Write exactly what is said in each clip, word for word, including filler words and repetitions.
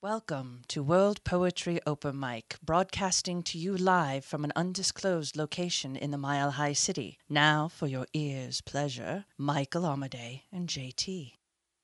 Welcome to World Poetry Open Mic, broadcasting to you live from an undisclosed location in the Mile High City. Now, for your ears' pleasure, Michael Amadei and J T.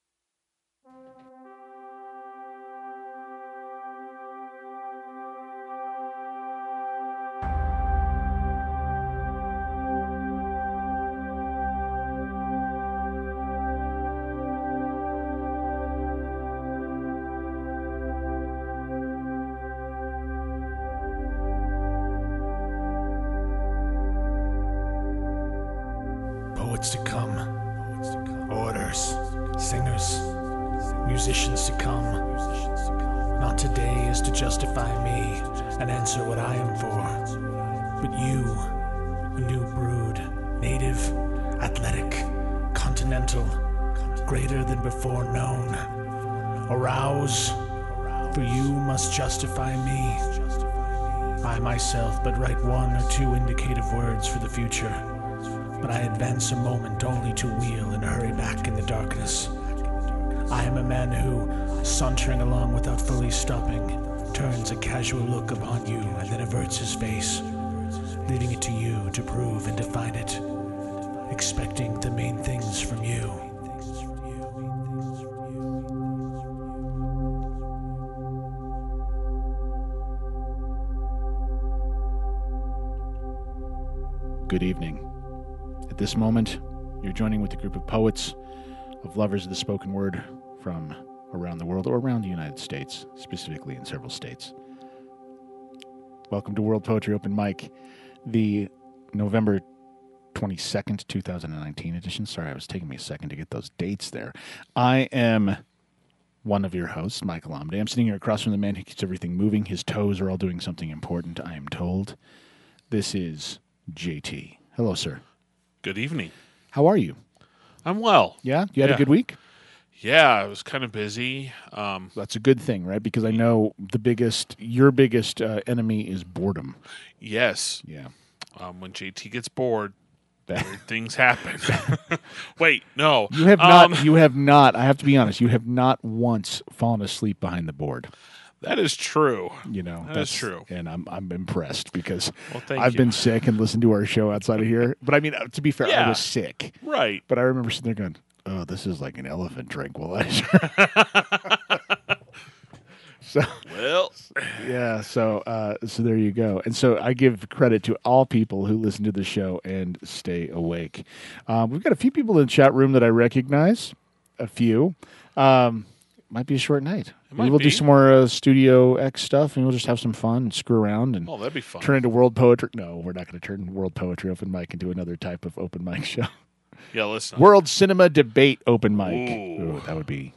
Poets to come, orators, singers, musicians to come. Not today is to justify me and answer what I am for, but you, a new brood, native, athletic, continental, greater than before known. Arouse, for you must justify me. I myself but write one or two indicative words for the future, but I advance a moment only to wheel and hurry back in the darkness. I am a man who, sauntering along without fully stopping, turns a casual look upon you and then averts his face, leaving it to you to prove and define it, expecting the main things from you. Good evening. At this moment, you're joining with a group of poets, of lovers of the spoken word from around the world or around the United States, specifically in several states. Welcome to World Poetry Open Mic, the November twenty-second, twenty nineteen edition. Sorry, it was taking me a second to get those dates there. I am one of your hosts, Michael Amadei. I'm sitting here across from the man who keeps everything moving. His toes are all doing something important, I am told. This is J T. Hello, sir. Good evening. How are you? I'm well. Yeah? You had Yeah. a good week? Yeah, I was kind of busy. Um, That's a good thing, right? Because I know the biggest, your biggest uh, enemy is boredom. yes. Yeah. Um, when J T gets bored, That- weird things happen. Wait, no. You have Um, not, you have not, I have to be honest, you have not once fallen asleep behind the board. That is true. You know, That is true. And I'm I'm impressed because Well, thank I've you. been sick and listened to our show outside of here. But I mean, uh, to be fair, I Yeah. was sick. Right. But I remember sitting there going, oh, this is like an elephant tranquilizer. So Well, yeah, so uh, so there you go. And so I give credit to all people who listen to the show and stay awake. Um, we've got a few people in the chat room that I recognize. A few. Um, might be a short night. Maybe might we'll do be. some more uh, Studio X stuff, and we'll just have some fun and screw around and oh, that'd be fun. turn into World Poetry. No, we're not going to turn World Poetry Open Mic into another type of open mic show. Yeah, listen. World Cinema Debate Open Mic. Ooh. Ooh, that would be.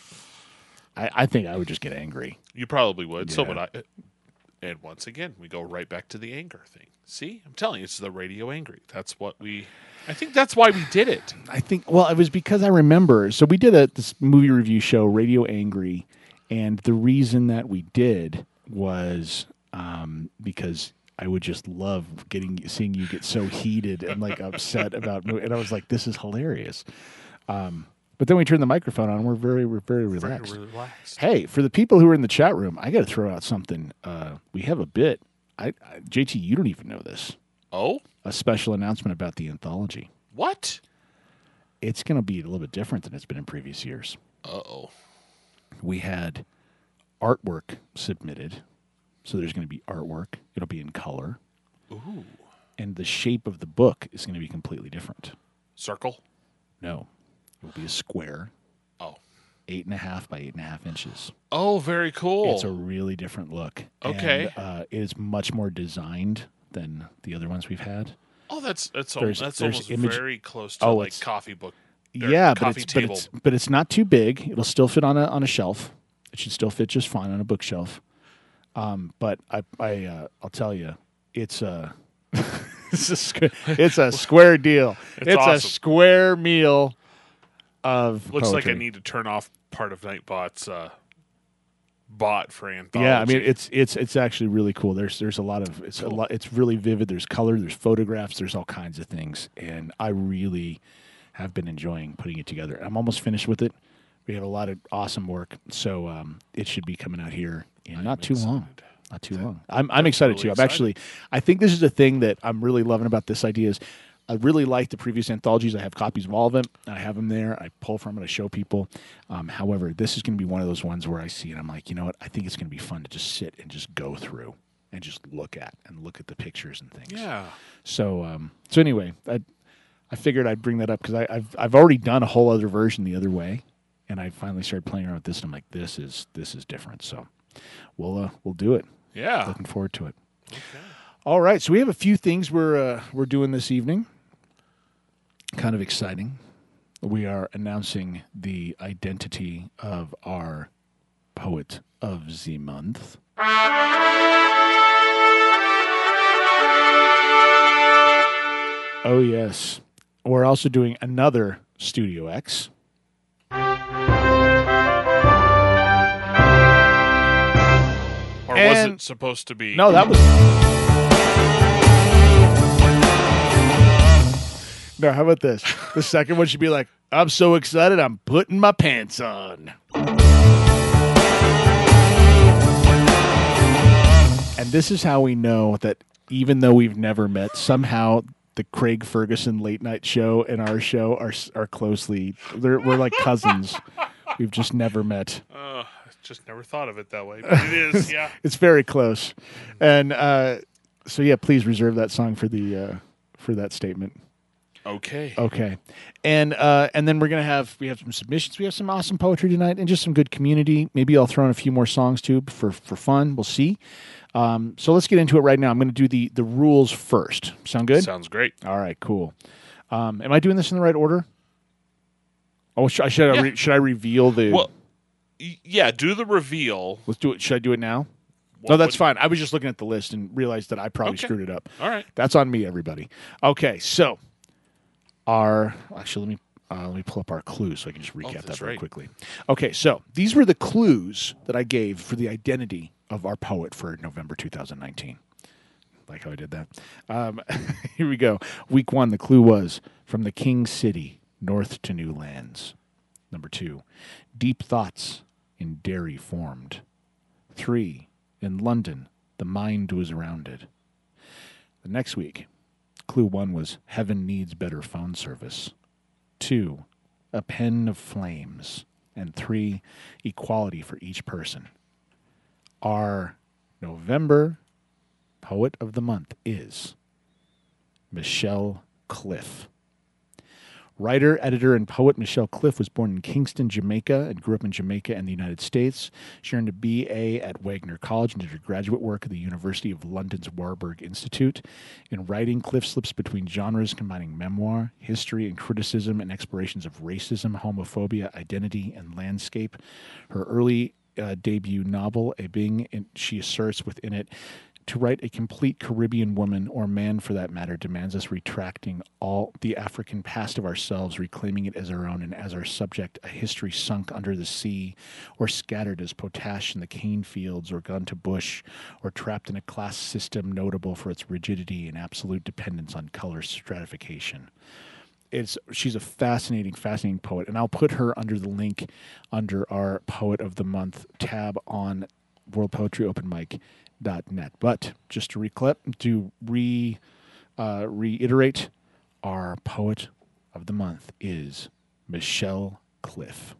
I, I think I would just get angry. You probably would. So Yeah. would I. And once again, we go right back to the anger thing. See? I'm telling you, it's the radio angry. That's what we... I think that's why we did it. I think, well, it was because I remember. So we did a this movie review show, Radio Angry, and the reason that we did was um, because I would just love getting seeing you get so heated and like upset about movie, and I was like, this is hilarious. Um, but then we turned the microphone on, and we're very we're very relaxed. Very relaxed. Hey, for the people who are in the chat room, I got to throw out something. Uh, we have a bit. I, I J T, you don't even know this. Oh? A special announcement about the anthology. What? It's going to be a little bit different than it's been in previous years. Uh-oh. We had artwork submitted, so there's going to be artwork. It'll be in color, Ooh. and the shape of the book is going to be completely different. Circle? No, it will be a square, Oh. eight and a half by eight and a half inches. Oh, very cool. It's a really different look. Okay. And, uh, it is much more designed than the other ones we've had. Oh, that's that's al- There's- that's there's almost image- very close to Oh, like it's- coffee book. or Yeah, but coffee it's, but table. it's but it's not too big. It'll still fit on a on a shelf. It should still fit just fine on a bookshelf. Um, but I I uh, I'll tell you, it's a it's a squ- it's a square deal. It's It's, a awesome. square meal of Looks like I poetry. need to turn off part of Nightbot's uh, bot for anthology. Yeah, I mean it's it's it's actually really cool. There's there's a lot of it's a Cool. lot. It's really vivid. There's color. There's photographs. There's all kinds of things, and I really have been enjoying putting it together. I'm almost finished with it, We have a lot of awesome work, so um, it should be coming out here in I'm not too excited. long. Not too long. I'm I'm excited really too. I'm excited. actually. I think this is a thing that I'm really loving about this idea. Is I really like the previous anthologies. I have copies of all of them. I have them there. I pull from it. I show people. Um, however, this is going to be one of those ones where I see it. I'm like, you know what? I think it's going to be fun to just sit and just go through and just look at and look at the pictures and things. Yeah. So um, so anyway, I I figured I'd bring that up because I've I've already done a whole other version the other way, and I finally started playing around with this, and I'm like, this is this is different. So we'll uh, we'll do it. Yeah. Looking forward to it. Okay. All right, so we have a few things we're uh, we're doing this evening. Kind of exciting. We are announcing the identity of our poet of the month. Oh yes, we're also doing another Studio X. Or was And- it supposed to be? No, that was. No, how about this? The second one should be like, I'm so excited, I'm putting my pants on. And this is how we know that even though we've never met, somehow the Craig Ferguson late night show and our show are are closely, they're, we're like cousins. We've just never met. Uh, I just never thought of it that way, but it is. Yeah. It's very close. And uh, so, yeah, please reserve that song for the uh, for that statement. Okay. Okay, and uh, and then we're gonna have we have some submissions. We have some awesome poetry tonight, and just some good community. Maybe I'll throw in a few more songs too for for fun. We'll see. Um, so let's get into it right now. I'm going to do the the rules first. Sound good? Sounds great. All right, cool. Um, am I doing this in the right order? Oh, should, should I Yeah. re- should I reveal the? Well, y- yeah. Do the reveal. let's do it. Should I do it now? What No, that's would- fine. I was just looking at the list and realized that I probably Okay. screwed it up. All right. That's on me, everybody. Okay, so our actually let me uh, let me pull up our clues so I can just recap that that's very right. quickly. Okay, so these were the clues that I gave for the identity of our poet for November two thousand nineteen. Like how I did that. Um, here we go. Week one, the clue was from the King City, north to new lands. Number two, deep thoughts in Derry formed. Three, in London, the mind was rounded. The next week, clue one was heaven needs better phone service. Two, a pen of flames. And three, equality for each person. Our November poet of the month is Michelle Cliff. Writer, editor, and poet Michelle Cliff was born in Kingston, Jamaica, and grew up in Jamaica and the United States. She earned a B A at Wagner College and did her graduate work at the University of London's Warburg Institute. In writing, Cliff slips between genres combining memoir, history, and criticism, and explorations of racism, homophobia, identity, and landscape. Her early uh, debut novel, A Bing, and she asserts within it, to write a complete Caribbean woman, or man for that matter, demands us retracting all the African past of ourselves, reclaiming it as our own, and as our subject, a history sunk under the sea, or scattered as potash in the cane fields, or gone to bush, or trapped in a class system notable for its rigidity and absolute dependence on color stratification. It's she's a fascinating, fascinating poet, and I'll put her under the link under our Poet of the Month tab on World Poetry Open Mic. Dot net. But just to reclip, to re uh, reiterate, our poet of the month is Michelle Cliff.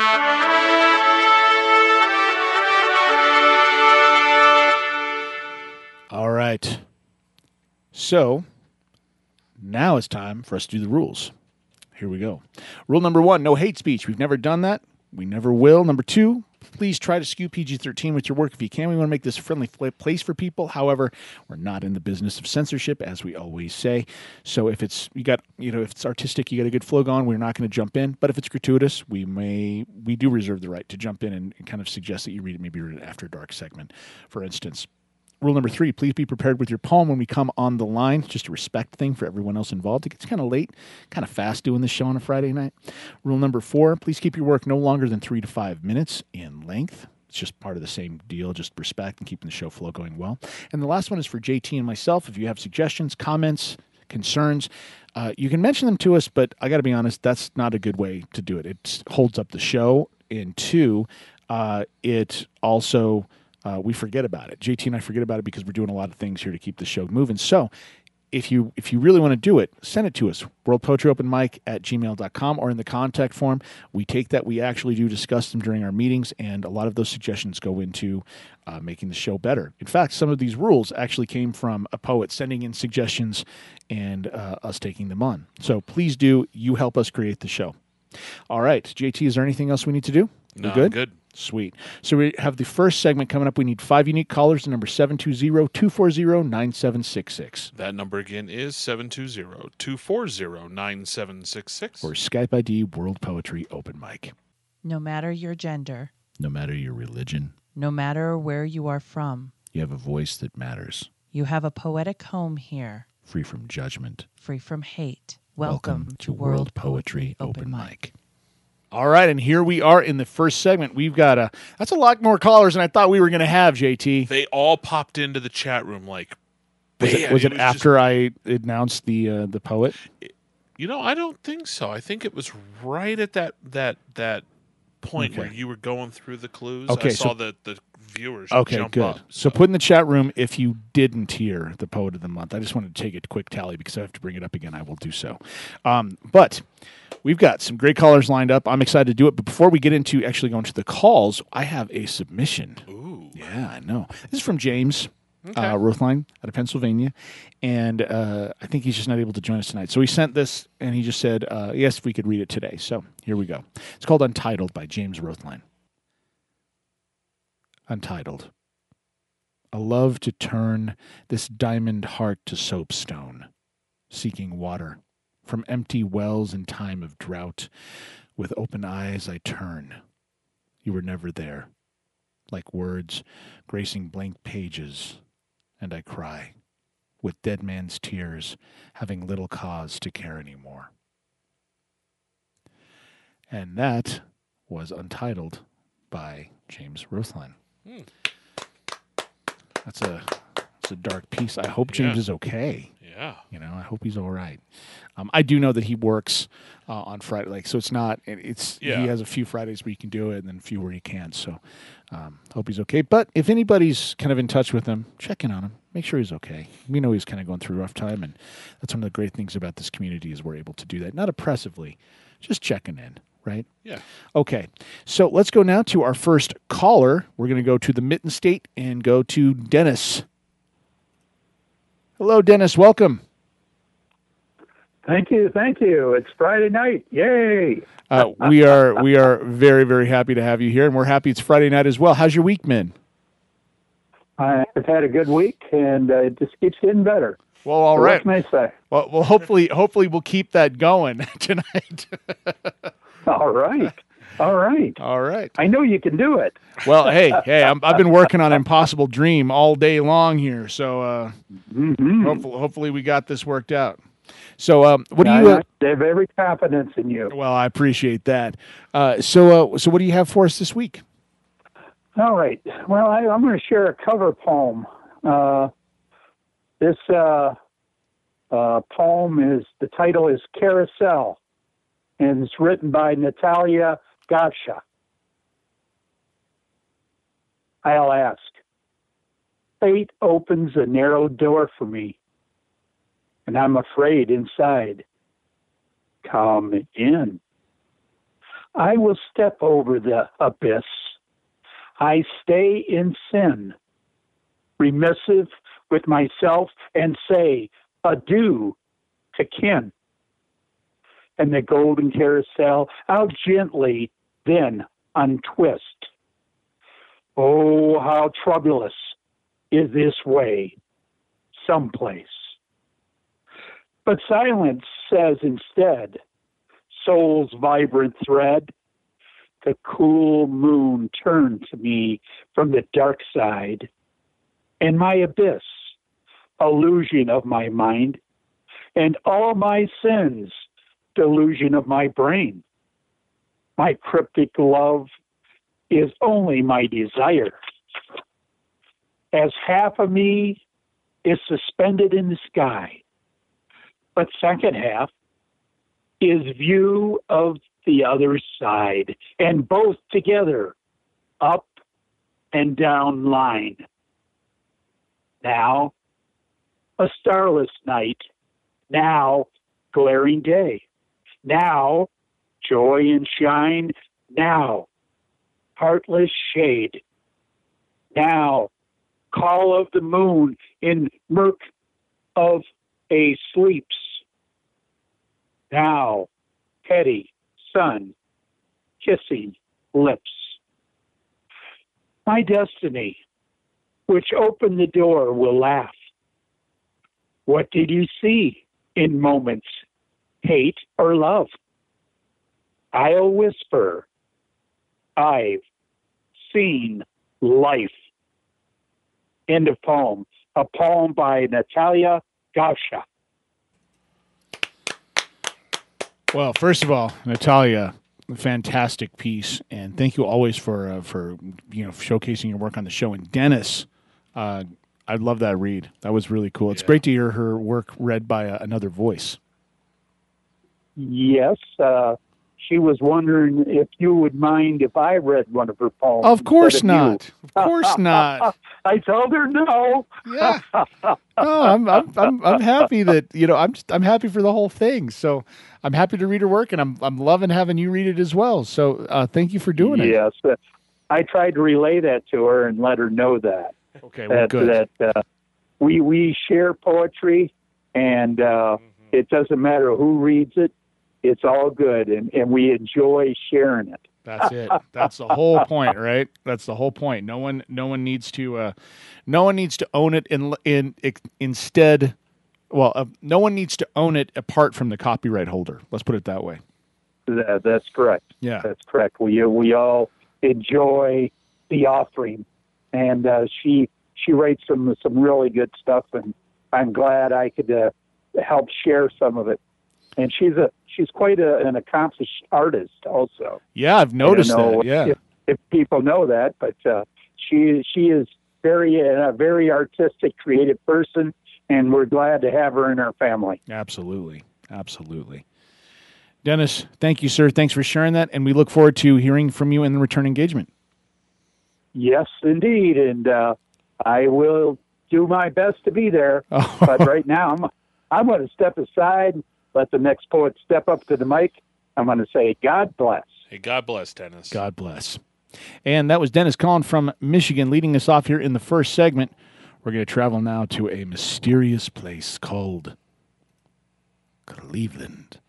All right. So now it's time for us to do the rules. Here we go. Rule number one, no hate speech. We've never done that. We never will. Number two, please try to skew P G thirteen with your work if you can. We want to make this a friendly fl- place for people. However, we're not in the business of censorship, as we always say. So if it's you got you know if it's artistic, you got a good flow going, we're not going to jump in. But if it's gratuitous, we may we do reserve the right to jump in and, and kind of suggest that you read it, maybe read it after dark segment, for instance. Rule number three, please be prepared with your poem when we come on the line. It's just a respect thing for everyone else involved. It gets kind of late, kind of fast doing this show on a Friday night. Rule number four, please keep your work no longer than three to five minutes in length. It's just part of the same deal, just respect and keeping the show flow going well. And the last one is for J T and myself. If you have suggestions, comments, concerns, uh, you can mention them to us, but I got to be honest, that's not a good way to do it. It holds up the show, and two, uh, it also, uh, we forget about it. J T and I forget about it because we're doing a lot of things here to keep the show moving. So if you if you really want to do it, send it to us, world poetry open mic at gmail dot com, or in the contact form. We take that. We actually do discuss them during our meetings, and a lot of those suggestions go into uh, making the show better. In fact, some of these rules actually came from a poet sending in suggestions and uh, us taking them on. So please do. You help us create the show. All right. J T, is there anything else we need to do? No, we good? I'm good. Sweet. So we have the first segment coming up. We need five unique callers. The number seven two zero, two four zero, nine seven six six. That number again is seven two zero, two four zero, nine seven six six. Or Skype I D World Poetry Open Mic. No matter your gender, No matter your religion, no matter where you are from, you have a voice that matters. you have a poetic home here, Free from judgment. free from hate. Welcome, to World Poetry Open Mic. All right, and here we are in the first segment. We've got a, that's a lot more callers than I thought we were going to have, J T. They all popped into the chat room like, Was it, bam, was it, was after I announced the uh, the poet? just- you know, I don't think so. I think it was right at that that that point Okay. where you were going through the clues. Okay, I saw so- the, the viewers Okay, jump good. up. So put in the chat room if you didn't hear the poet of the month. I just wanted to take a quick tally because I have to bring it up again. I will do so. Um, but we've got some great callers lined up. I'm excited to do it. But before we get into actually going to the calls, I have a submission. Ooh. Yeah, I know. This is from James Okay. uh, Rothline out of Pennsylvania. And uh, I think he's just not able to join us tonight. So he sent this, and he just said, uh, yes, if we could read it today. So here we go. It's called Untitled by James Rothline. Untitled. A love to turn this diamond heart to soapstone, seeking water from empty wells in time of drought. With open eyes I turn. You were never there. Like words gracing blank pages, and I cry, with dead man's tears, having little cause to care anymore. And that was Untitled by James Rothline. Hmm. That's a that's a dark piece. I hope James Yeah. is okay. Yeah. You know, I hope he's all right. Um, I do know that he works uh, on Friday, like so. It's not. it- It's Yeah. he has a few Fridays where he can do it, and then a few where he can't. So, um, hope he's okay. But if anybody's kind of in touch with him, check in on him. Make sure he's okay. We know he's kind of going through a rough time, and that's one of the great things about this community is we're able to do that, not oppressively, just checking in. Right? Yeah. Okay, so let's go now to our first caller. We're going to go to the Mitten State and go to Dennis. Hello, Dennis. Welcome. Thank you, thank you. It's Friday night. Yay! Uh, we are we are very very happy to have you here, and we're happy it's Friday night as well. How's your week been? I've had a good week, and uh, it just keeps getting better. Well, all So right. What can I say? Well, well, hopefully hopefully we'll keep that going tonight. All right, all right. All right. I know you can do it. Well, hey, hey, I'm, I've been working on Impossible Dream all day long here, so uh, Mm-hmm. hopefully hopefully we got this worked out. So, um, what do I, you? Uh, I have every confidence in you. well, I appreciate that. Uh, so, uh, so what do you have for us this week? All right. Well, I, I'm going to share a cover poem. Uh, this uh, uh, poem is the title is Carousel, and it's written by Natalia Gosha. I'll ask. Fate opens a narrow door for me, and I'm afraid inside. Come in. I will step over the abyss. I stay in sin, remissive with myself, and say adieu to kin. And the golden carousel I'll gently then untwist. Oh, how troublous is this way, someplace. But silence says instead, soul's vibrant thread, the cool moon turned to me from the dark side, and my abyss, illusion of my mind, and all my sins, delusion of my brain. My cryptic love is only my desire, as half of me is suspended in the sky, But second half is view of the other side, and both together, up and down line. Now, a starless night. Now, glaring day. Now, joy and shine. Now, heartless shade. Now, call of the moon in murk of a sleeps. Now, petty sun, kissing lips. My destiny, which opened the door, will laugh. What did you see in moments, hate or love? I'll whisper, I've seen life. End of poem. A poem by Natalia Gausha. Well, first of all, Natalia, a fantastic piece, and thank you always for uh, for you know showcasing your work on the show. And Dennis, uh, I love that read. That was really cool. It's Yeah. great to hear her work read by uh, another voice. Yes, uh, she was wondering if you would mind if I read one of her poems. Of course instead of you. not. Of course not. I told her no. Yeah. No, I'm, I'm I'm I'm happy that you know I'm just I'm happy for the whole thing. So I'm happy to read her work, and I'm I'm loving having you read it as well. So uh, thank you for doing it. Yes, uh, I tried to relay that to her and let her know that Okay, well, that good. that uh, we we share poetry, and uh, it doesn't matter who reads it. It's all good, and, and we enjoy sharing it. That's it. That's the whole point, right? That's the whole point. No one, no one needs to, uh, no one needs to own it in in instead. Well, uh, no one needs to own it apart from the copyright holder. Let's put it that way. That, that's correct. Yeah. That's correct. We we all enjoy the offering, and uh, she she writes some some really good stuff, and I'm glad I could uh, help share some of it. And she's a she's quite a, an accomplished artist, also. Yeah, I've noticed I don't know that. Yeah. if, if people know that, but uh, she she is very a very artistic, creative person, and we're glad to have her in our family. Absolutely. Absolutely. Dennis, thank you, sir. Thanks for sharing that, and we look forward to hearing from you in the return engagement. Yes, indeed, and uh, I will do my best to be there. Oh. But right now, I'm I'm going to step aside. Let the next poet step up to the mic. I'm going to say, God bless. Hey, God bless, Dennis. God bless. And that was Dennis Collin from Michigan leading us off here in the first segment. We're going to travel now to a mysterious place called Cleveland.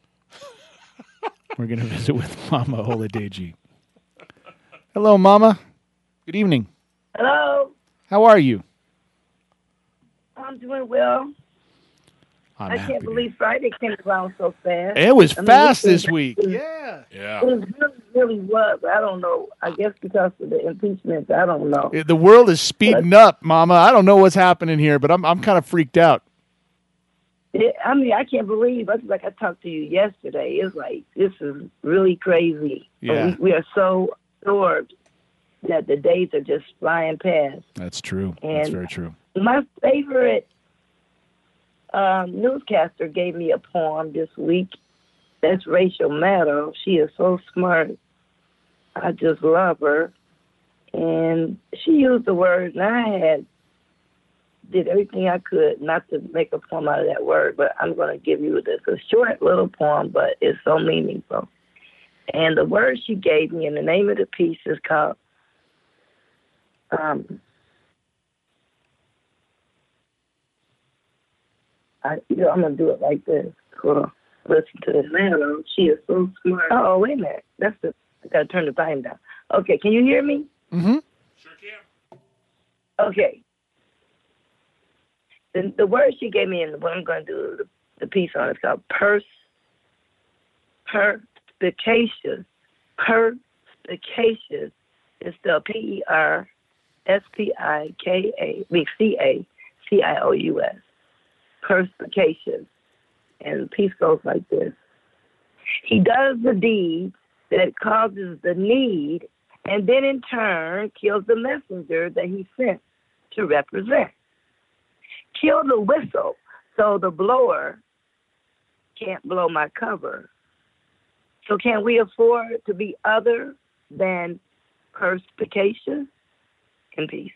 We're going to visit with Mama Oladeji. Hello, Mama. Good evening. Hello. How are you? I'm doing well. I'm I happy can't to- believe Friday came around so fast. It was I mean, fast this this is- week. Yeah. Yeah. It really, really was. I don't know. I guess because of the impeachment. I don't know. The world is speeding up, Mama. I don't know what's happening here, but I'm I'm kind of freaked out. It, I mean, I can't believe. It's like I talked to you yesterday. It's like this is really crazy. Yeah. We, we are so absorbed that the days are just flying past. That's true. That's And- very true. My favorite um, newscaster gave me a poem this week. That's Rachel Maddow. She is so smart. I just love her. And she used the word, and I had did everything I could not to make a poem out of that word, but I'm going to give you this. A short little poem, but it's so meaningful. And the word she gave me, and the name of the piece is called um, I, you know, I'm going to do it like this. Hold on. Listen to this. Man, she is so smart. Oh, wait a minute. That's the, I got to turn the volume down. Okay, can you hear me? Mm-hmm. Sure can. Okay. The, the word she gave me and what I'm going to do the, the piece on is called pers, perspicacious. Perspicacious is spelled P E R S P I K A, I mean C A C I O U S. Perspicacious. And the piece goes like this. He does the deed that causes the need and then in turn kills the messenger that he sent to represent. Kill the whistle so the blower can't blow my cover. So can we afford to be other than perspicacious? In peace.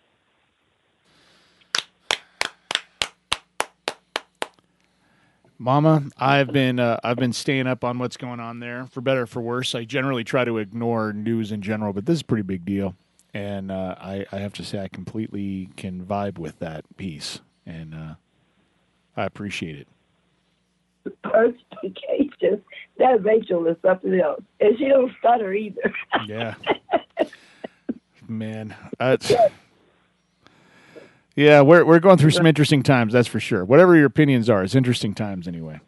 Mama, I've been uh, I've been staying up on what's going on there, for better or for worse. I generally try to ignore news in general, but this is a pretty big deal, and uh, I, I have to say I completely can vibe with that piece, and uh, I appreciate it. Perspicacious. That Rachel is something else, and she don't stutter either. Yeah, man, that's. Yeah, we're we're going through some interesting times, that's for sure. Whatever your opinions are, it's interesting times anyway.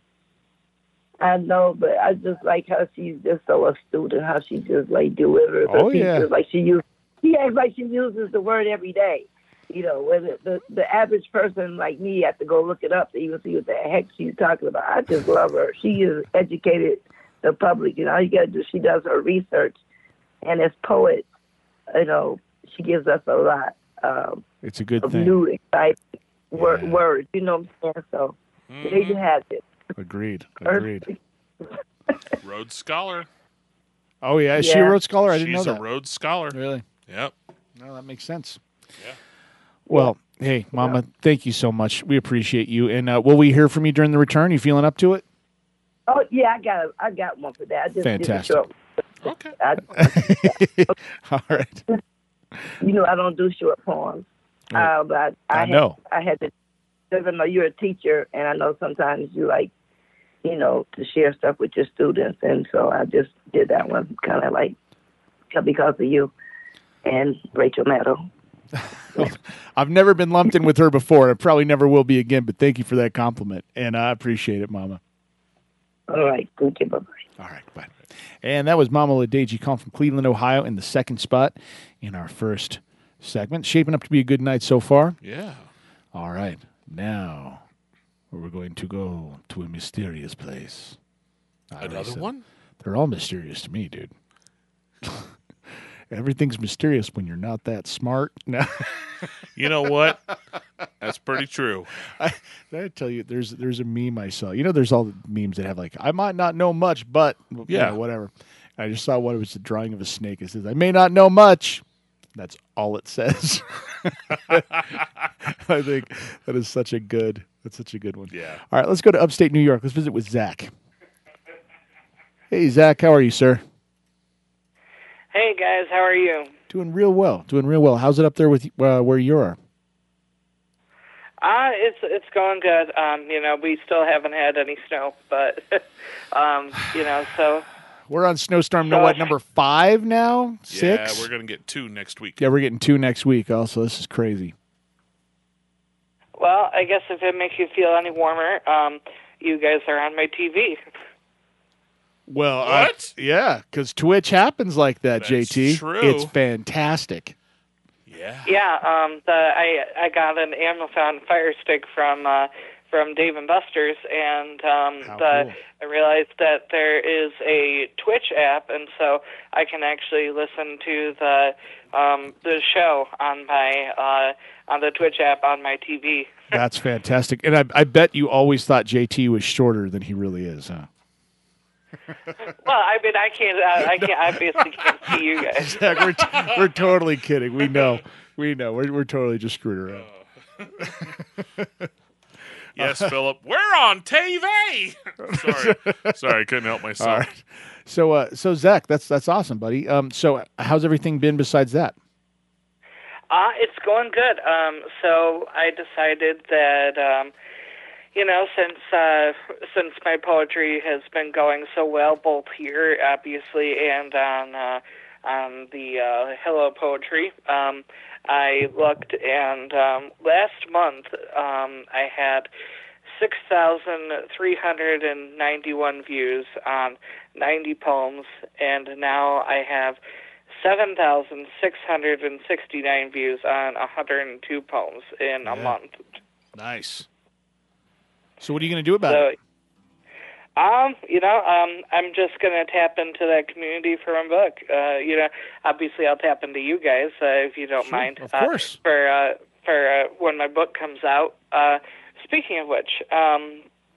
I know, but I just like how she's just so astute and how she just like delivers her Oh, pieces. yeah. Like she uses, she acts like she uses the word every day. You know, where the, the the average person like me have to go look it up to even see what the heck she's talking about. I just love her. She is educated the public. You know, all you got to do. She does her research, and as poets, you know, she gives us a lot. Um, It's a good of thing. new, exciting wor- Yeah. words. You know what I'm saying? So Mhm. there you have it. Agreed. Agreed. Rhodes Scholar. Oh yeah, is she a Yeah. Rhodes Scholar? I didn't She's know a that. Rhodes Scholar. Really? Yep. No, that makes sense. Yeah. Well, hey, Mama, thank you so much. We appreciate you. And uh, will we hear from you during the return? You feeling up to it? Oh yeah, I got a, I got one for that. I just Fantastic. Did a short, Okay. I, All right. you know, I don't do short poems. Right. Uh, but I, I had, know. I had to. Even though you're a teacher, and I know sometimes you like, you know, to share stuff with your students, and so I just did that one, kind of like because of you and Rachel Maddow. I've never been lumped in with her before. I probably never will be again, but thank you for that compliment. And I appreciate it, Mama. All right, thank you, bye bye. All right, bye. And that was Mama Ledeji calling from Cleveland, Ohio, in the second spot in our first segment. Shaping up to be a good night so far. Yeah. All right, now we're going to go to a mysterious place. I already Another said- one? They're all mysterious to me, dude. Everything's mysterious when you're not that smart. No. You know what? That's pretty true. I, did I tell you, there's there's a meme I saw. You know, there's all the memes that have like, I might not know much, but you Yeah. know, whatever. I just saw one. It was a drawing of a snake. It says, I may not know much. That's all it says. I think that is such a good. That's such a good one. Yeah. All right, let's go to upstate New York. Let's visit with Zach. Hey, Zach, how are you, sir? Hey guys, how are you? Doing real well. Doing real well. How's it up there with uh, where you are? Uh, it's it's going good. Um, you know, we still haven't had any snow, but um, you know, so We're on snowstorm. So- No, what number five now? Six. Yeah, we're gonna get two next week. Yeah, we're getting two next week. Also, this is crazy. well, I guess if it makes you feel any warmer, um, you guys are on my T V. Well, I- What? yeah, because Twitch happens like that, J That's T. true. It's fantastic. Yeah. Yeah, um, the I I got an Amazon Fire Stick from uh, from Dave and Buster's, and um, How the cool. I realized that there is a Twitch app, and so I can actually listen to the um, the show on my uh, on the Twitch app on my T V. That's fantastic. And I, I bet you always thought J T was shorter than he really is, huh? Well, I mean, I can't. Uh, I can't. Obviously, can't see you guys. Zach, we're, t- we're totally kidding. We know. We know. We're, we're totally just screwed around. Yes, Philip. We're on T V. Sorry. Sorry, I couldn't help myself. All right. So, uh, so Zach, that's that's awesome, buddy. Um, so how's everything been besides that? Uh, it's going good. Um, so I decided that, um, you know, since uh, since my poetry has been going so well, both here, obviously, and on uh, on the uh, Hello Poetry, um, I looked, and um, last month um, I had six thousand three hundred ninety-one views on ninety poems, and now I have seven thousand six hundred sixty-nine views on one hundred two poems in a Yeah. month. Nice. So what are you going to do about So, it? um, you know, um, I'm just going to tap into that community for my book. Uh, you know, obviously I'll tap into you guys uh, if you don't Sure, mind. of uh, course. For uh, for uh, when my book comes out. Uh, speaking of which, um,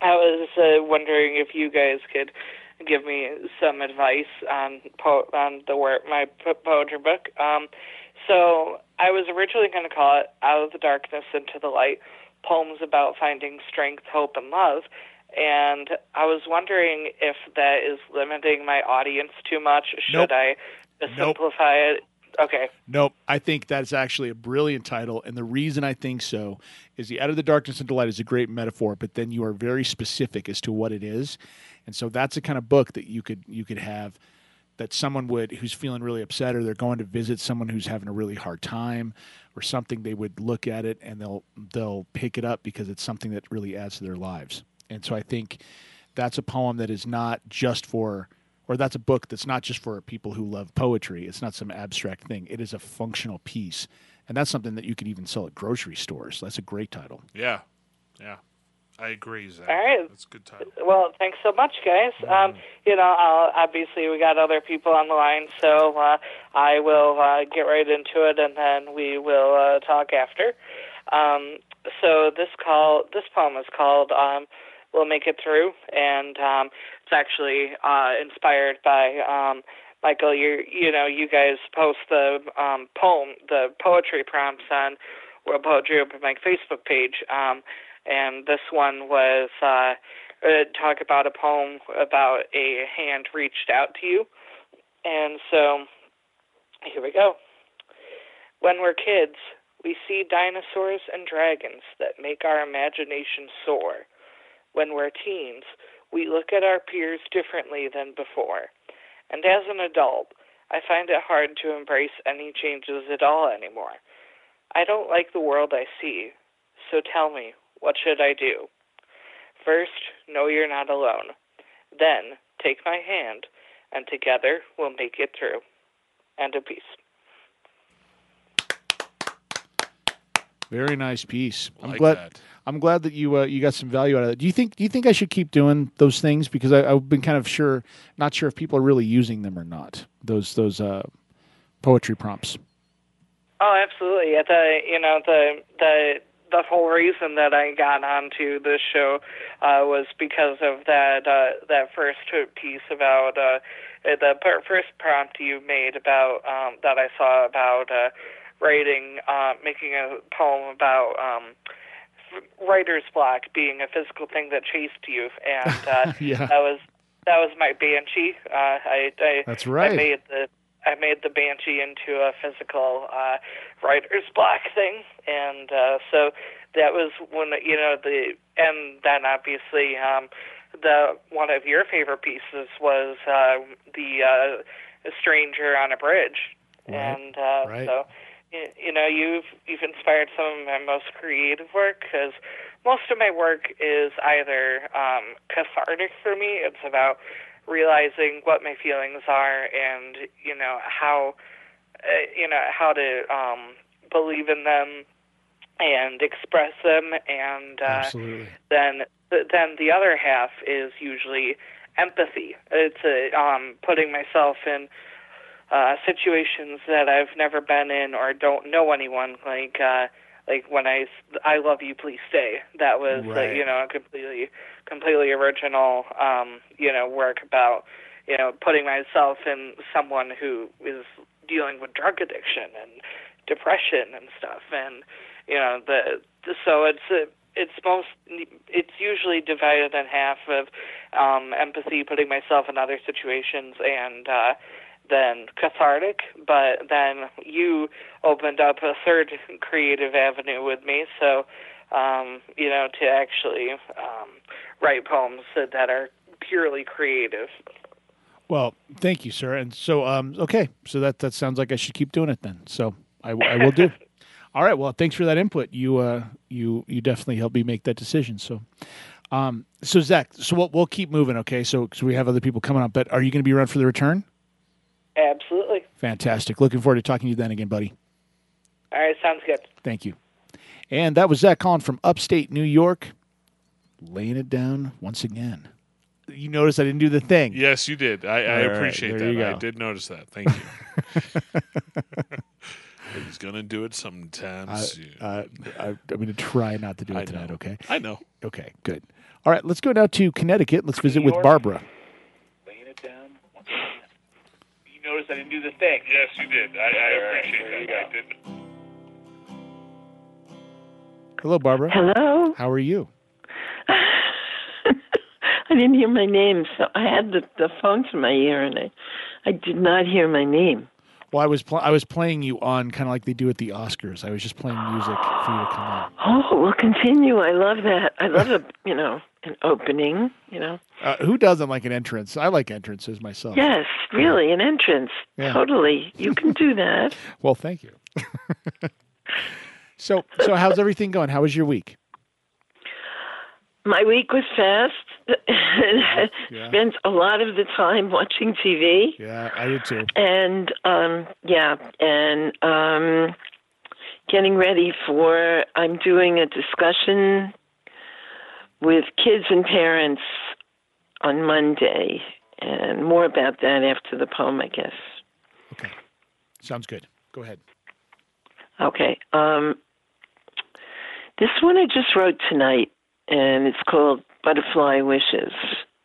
I was uh, wondering if you guys could give me some advice on po- on the work, my po- poetry book. Um, so I was originally going to call it Out of the Darkness into the Light, Poems About Finding Strength, Hope, and Love. And I was wondering if that is limiting my audience too much. Should Nope. I just Nope. simplify it? Okay. Nope. I think that's actually a brilliant title. And the reason I think so is the Out of the Darkness into Light is a great metaphor, but then you are very specific as to what it is. And so that's the kind of book that you could you could have that someone would who's feeling really upset, or they're going to visit someone who's having a really hard time or something, they would look at it and they'll they'll pick it up because it's something that really adds to their lives. And so I think that's a poem that is not just for or that's a book that's not just for people who love poetry. It's not some abstract thing. It is a functional piece. And that's something that you could even sell at grocery stores. That's a great title. Yeah, yeah, I agree, Zach. All right. That's a good title. Well, thanks so much, guys. Um, you know, I'll, obviously we got other people on the line, so uh, I will uh, get right into it, and then we will uh, talk after. Um, so this call, this poem is called um, "We'll Make It Through," and um, it's actually uh, inspired by um, Michael. You you know, you guys post the um, poem, the poetry prompts on World Poetry Open Mic Facebook page. Um, And this one was uh, uh, talk about a poem about a hand reached out to you. And so here we go. When we're kids, we see dinosaurs and dragons that make our imagination soar. When we're teens, we look at our peers differently than before. And as an adult, I find it hard to embrace any changes at all anymore. I don't like the world I see, so tell me, what should I do? First, know you're not alone. Then, take my hand, and together we'll make it through. End of piece. Very nice piece. I'm Like glad. that. I'm glad that you uh, you got some value out of it. Do you think Do you think I should keep doing those things? Because I, I've been kind of sure, not sure if people are really using them or not. Those those uh, poetry prompts. Oh, absolutely. Yeah, the you know the the the whole reason that I got onto this show uh, was because of that uh, that first piece about uh, the first prompt you made about um, that I saw about uh, writing, uh, making a poem about um, writer's block being a physical thing that chased you, and uh, Yeah. that was that was my banshee. Uh, I, I That's right. I made the I made the banshee into a physical uh, writer's block thing, and uh, so that was when you know the and then obviously um, the one of your favorite pieces was uh, the uh, stranger on a bridge, Right. and uh, Right. so you, you know you've you've inspired some of my most creative work because most of my work is either um, cathartic for me. It's about realizing what my feelings are and you know how uh, you know how to um, believe in them and express them, and uh, Absolutely. then then the other half is usually empathy. It's uh, um, putting myself in uh, situations that I've never been in or don't know anyone, like uh, like when I I love you, please stay. That was uh, Right. you know a completely completely original um, you know work about you know putting myself in someone who is dealing with drug addiction and depression and stuff, and you know the, the so it's uh, it's most it's usually divided in half of um, empathy, putting myself in other situations, and uh, then cathartic. But then you opened up a third creative avenue with me, so um, you know to actually um, write poems that are purely creative. Well, thank you, sir. And so, um, okay, so that that sounds like I should keep doing it then. So I, I will do. All right. Well, thanks for that input. You uh, you you definitely helped me make that decision. So, um, so Zach, so we'll, we'll keep moving. Okay. So, so we have other people coming up, but are you going to be around for the return? Absolutely. Fantastic. Looking forward to talking to you then again, buddy. All right, sounds good. Thank you. And that was Zach calling from upstate New York, laying it down once again. You notice I didn't do the thing. Yes, you did. I, I All right, appreciate there you that. I go. did notice that. Thank you. He's going to do it sometime I, soon. uh, I, I'm going to try not to do it I tonight, know. okay? I know. Okay, good. All right, let's go now to Connecticut. Let's visit with Barbara. Laying it down once again. You noticed I didn't do the thing. Yes, you did. I, I appreciate there you that. go. I didn't. Hello, Barbara. Hello. How are you? I didn't hear my name, so I had the, the phone to my ear, and I, I did not hear my name. Well, I was pl- I was playing you on kind of like they do at the Oscars. I was just playing music for you to come on. Oh, well, continue. I love that. I love a you know an opening. You know. Uh, who doesn't like an entrance? I like entrances myself. Yes, really, an entrance. Yeah. Totally. You can do that. Well, thank you. so, so how's everything going? How was your week? My week was fast. Yeah. Spent a lot of the time watching T V. Yeah, I did too. And um, yeah, and um, getting ready for. I'm doing a discussion with kids and parents on Monday, and more about that after the poem, I guess. Okay, sounds good. Go ahead. Okay. Um, this one I just wrote tonight, and it's called Butterfly Wishes.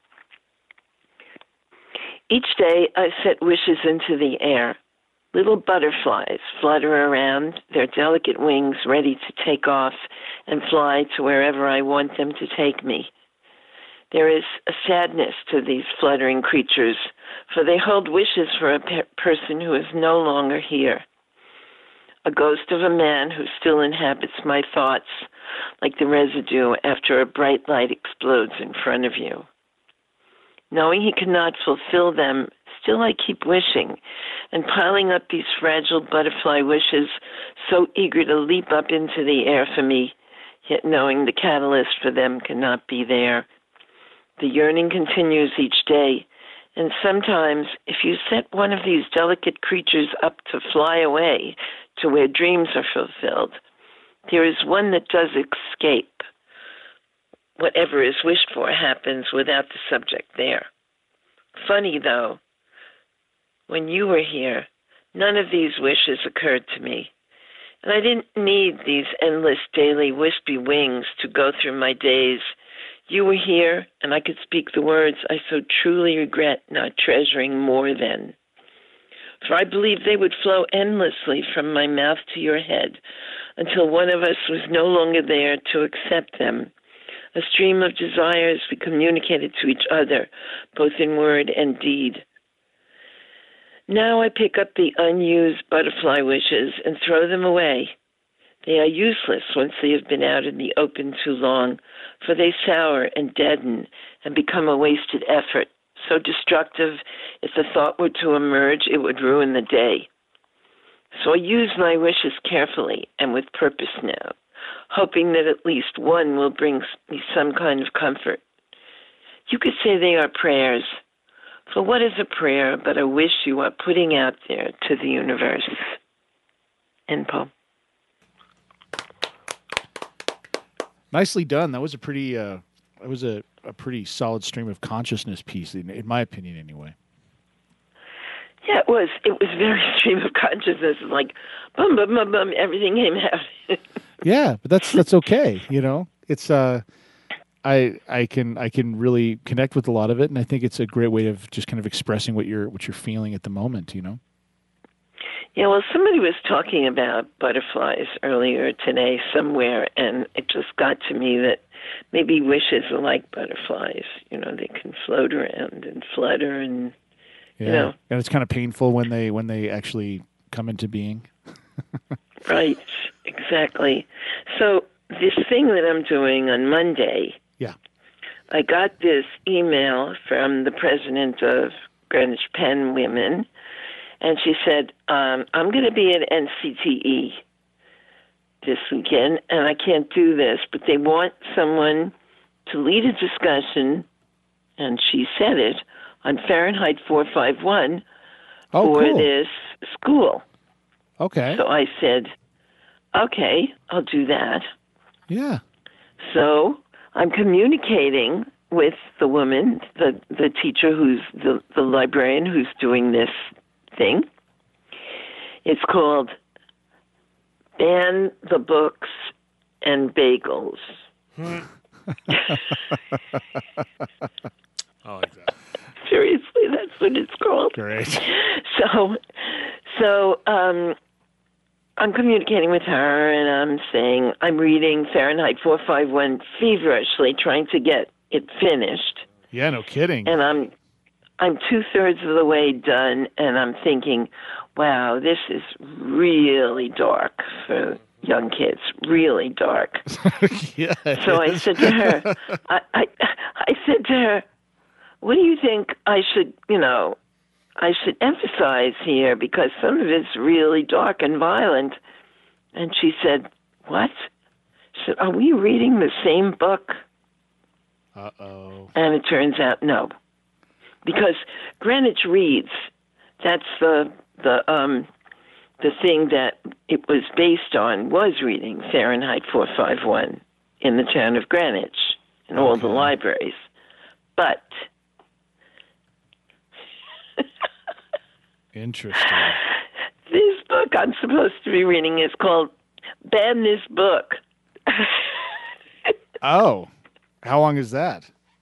Each day I set wishes into the air. Little butterflies flutter around, their delicate wings ready to take off and fly to wherever I want them to take me. There is a sadness to these fluttering creatures, for they hold wishes for a pe- person who is no longer here. A ghost of a man who still inhabits my thoughts, like the residue after a bright light explodes in front of you. Knowing he cannot fulfill them, still I keep wishing and piling up these fragile butterfly wishes, so eager to leap up into the air for me, yet knowing the catalyst for them cannot be there. The yearning continues each day, and sometimes if you set one of these delicate creatures up to fly away to where dreams are fulfilled, there is one that does escape. Whatever is wished for happens without the subject there. Funny, though, when you were here, none of these wishes occurred to me, and I didn't need these endless daily wispy wings to go through my days. You were here, and I could speak the words I so truly regret not treasuring more than. For I believe they would flow endlessly from my mouth to your head until one of us was no longer there to accept them. A stream of desires we communicated to each other, both in word and deed. Now I pick up the unused butterfly wishes and throw them away. They are useless once they have been out in the open too long, for they sour and deaden and become a wasted effort, so destructive if the thought were to emerge, it would ruin the day. So I use my wishes carefully and with purpose now, hoping that at least one will bring me some kind of comfort. You could say they are prayers, for what is a prayer but a wish you are putting out there to the universe? End poem. Nicely done. That was a pretty, uh, that was a, a pretty solid stream of consciousness piece, in, in my opinion, anyway. Yeah, it was. It was very stream of consciousness, like bum bum bum bum. Everything came out. Yeah, but that's that's okay. You know, it's uh, I I can I can really connect with a lot of it, and I think it's a great way of just kind of expressing what you're what you're feeling at the moment. You know. Yeah, well, somebody was talking about butterflies earlier today somewhere, and it just got to me that maybe wishes are like butterflies. You know, they can float around and flutter, and Yeah, you know, and it's kind of painful when they when they actually come into being. right, exactly. So this thing that I'm doing on Monday, yeah, I got this email from the president of Greenwich Penn Women, and she said, um, I'm going to be at N C T E this weekend, and I can't do this, but they want someone to lead a discussion, and she said it, on Fahrenheit four fifty-one oh, for cool. this school. Okay. So I said, okay, I'll do that. Yeah. So I'm communicating with the woman, the, the teacher who's, the, the librarian who's doing this thing. It's called ban the books and bagels. I like that. Seriously, that's what it's called. Great. So, so um, I'm communicating with her, and I'm saying I'm reading Fahrenheit four fifty-one feverishly, trying to get it finished. Yeah, no kidding. And I'm I'm two thirds of the way done, and I'm thinking, wow, this is really dark for young kids, really dark. Yeah. So I said to her, I, I, I said to her, what do you think I should, you know, I should emphasize here, because some of it's really dark and violent. And she said, what? She said, are we reading the same book? Uh-oh. And it turns out, no. Because Greenwich Reads, that's the the um, the thing that it was based on, was reading Fahrenheit four fifty-one in the town of Greenwich, in all the libraries. But... Interesting. This book I'm supposed to be reading is called Ban This Book. Oh. How long is that?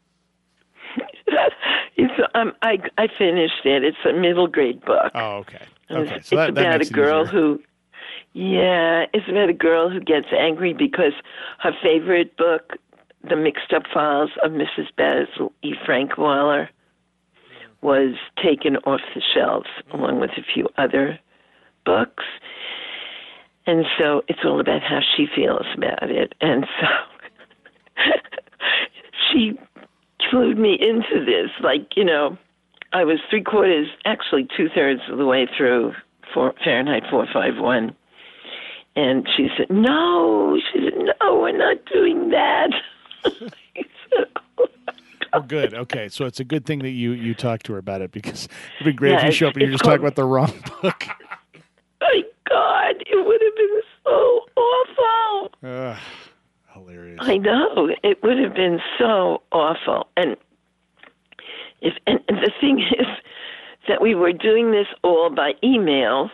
It's, um, I, I finished it. It's a middle grade book. Oh, okay. And Okay. It's, So that, it's that about makes a it girl easier. who, yeah, it's about a girl who gets angry because her favorite book, The Mixed Up Files of Missus Basil E. Frankweiler, was taken off the shelves along with a few other books. And so it's all about how she feels about it. And so she flew me into this, like, you know, I was three quarters, actually two thirds of the way through for Fahrenheit four fifty-one. And she said, no, she said, no, we're not doing that. Oh, good. Okay. So it's a good thing that you, you talked to her about it, because it'd be great Yeah, if you it's- show up and you're it's just talking called- about the wrong book. My God, it would have been so awful. Ugh, hilarious. I know. It would have been so awful. And if and, and the thing is that we were doing this all by email,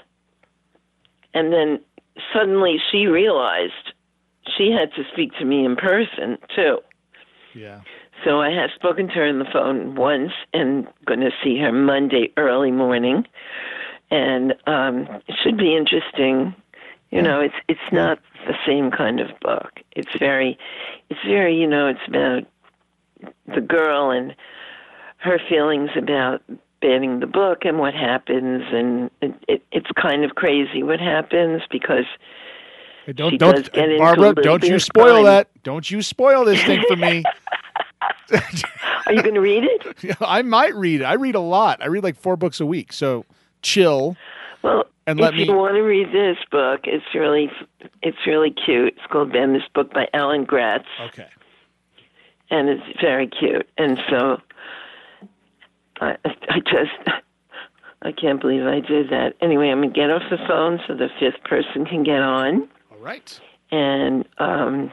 and then suddenly she realized she had to speak to me in person too. Yeah. So I have spoken to her on the phone once, and going to see her Monday early morning. And um, it should be interesting. You know, it's it's not the same kind of book. It's very, it's very, you know, it's about the girl and her feelings about banning the book and what happens, and it, it, it's kind of crazy what happens, because Hey, don't she don't does get into a Barbara, little don't bit you of spoil crime. that. Don't you spoil this thing for me. Are you going to read it? I might read it. I read a lot. I read like four books a week. So chill. Well, And if let you me- want to read this book, it's really it's really cute. It's called Ben This Book by Alan Gratz, Okay. and it's very cute. And so I, I just I can't believe I did that. Anyway, I'm going to get off the phone so the fifth person can get on. All right. And um,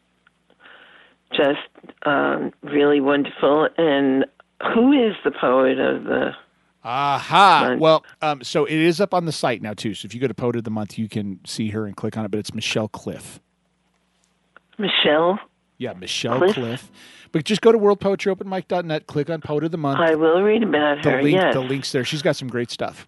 just um, really wonderful. And who is the poet of the... Aha. Month? Well, um, so it is up on the site now, too. So if you go to Poet of the Month, you can see her and click on it, but it's Michelle Cliff. Michelle? Yeah, Michelle Cliff? Cliff. But just go to world poetry open mic dot net, click on Poet of the Month. I will read about the her, link, yes. The link's there. She's got some great stuff.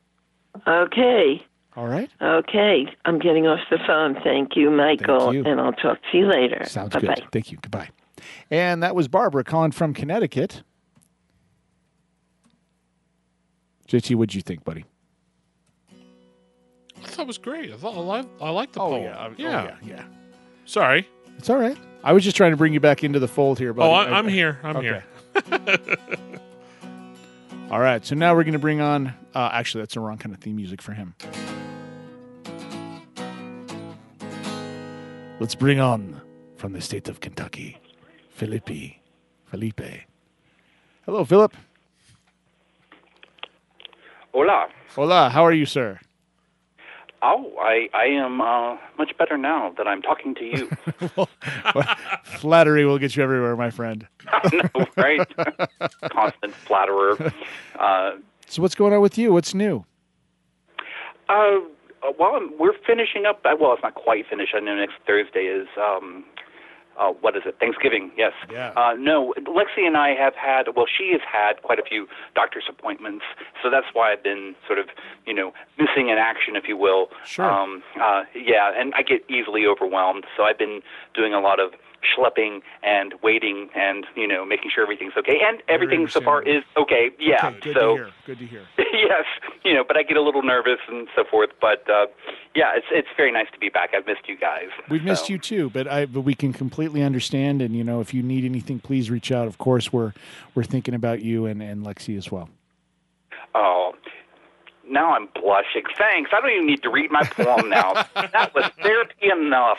Okay. All right. Okay. I'm getting off the phone. Thank you, Michael. Thank you. And I'll talk to you later. Sounds Bye-bye. good. Thank you. Goodbye. And that was Barbara calling from Connecticut. J T, what'd you think, buddy? I thought it was great. I thought I liked, I liked the Oh, poem. yeah. Oh, yeah. yeah, yeah. Sorry. It's all right. I was just trying to bring you back into the fold here, buddy. Oh, I, I'm here. I'm Okay. here. All right. So now we're going to bring on. Uh, actually, that's the wrong kind of theme music for him. Let's bring on from the state of Kentucky, Felipe. Felipe. Hello, Philip. Hola. Hola. How are you, sir? Oh, I, I am uh, much better now that I'm talking to you. Well, flattery will get you everywhere, my friend. No, right? Constant flatterer. Uh, So what's going on with you? What's new? uh, uh, well, I'm, we're finishing up. Uh, well, it's not quite finished. I know next Thursday is. Um, Uh, what is it? Thanksgiving, yes. Yeah. Uh, no, Lexi and I have had, well, she has had quite a few doctor's appointments, so that's why I've been sort of, you know, missing in action, if you will. Sure. Um, uh, yeah, and I get easily overwhelmed, so I've been doing a lot of schlepping and waiting and, you know, making sure everything's okay. And everything so far is okay, yeah. Okay, good so, to hear. Good to hear. yes, you know, but I get a little nervous and so forth. But, uh, yeah, it's it's very nice to be back. I've missed you guys. We've missed so. you too, but I but we can completely understand. And you know, if you need anything, please reach out. Of course, we're we're thinking about you and, and Lexi as well. Oh, now I'm blushing. Thanks. I don't even need to read my poem now. That was therapy enough.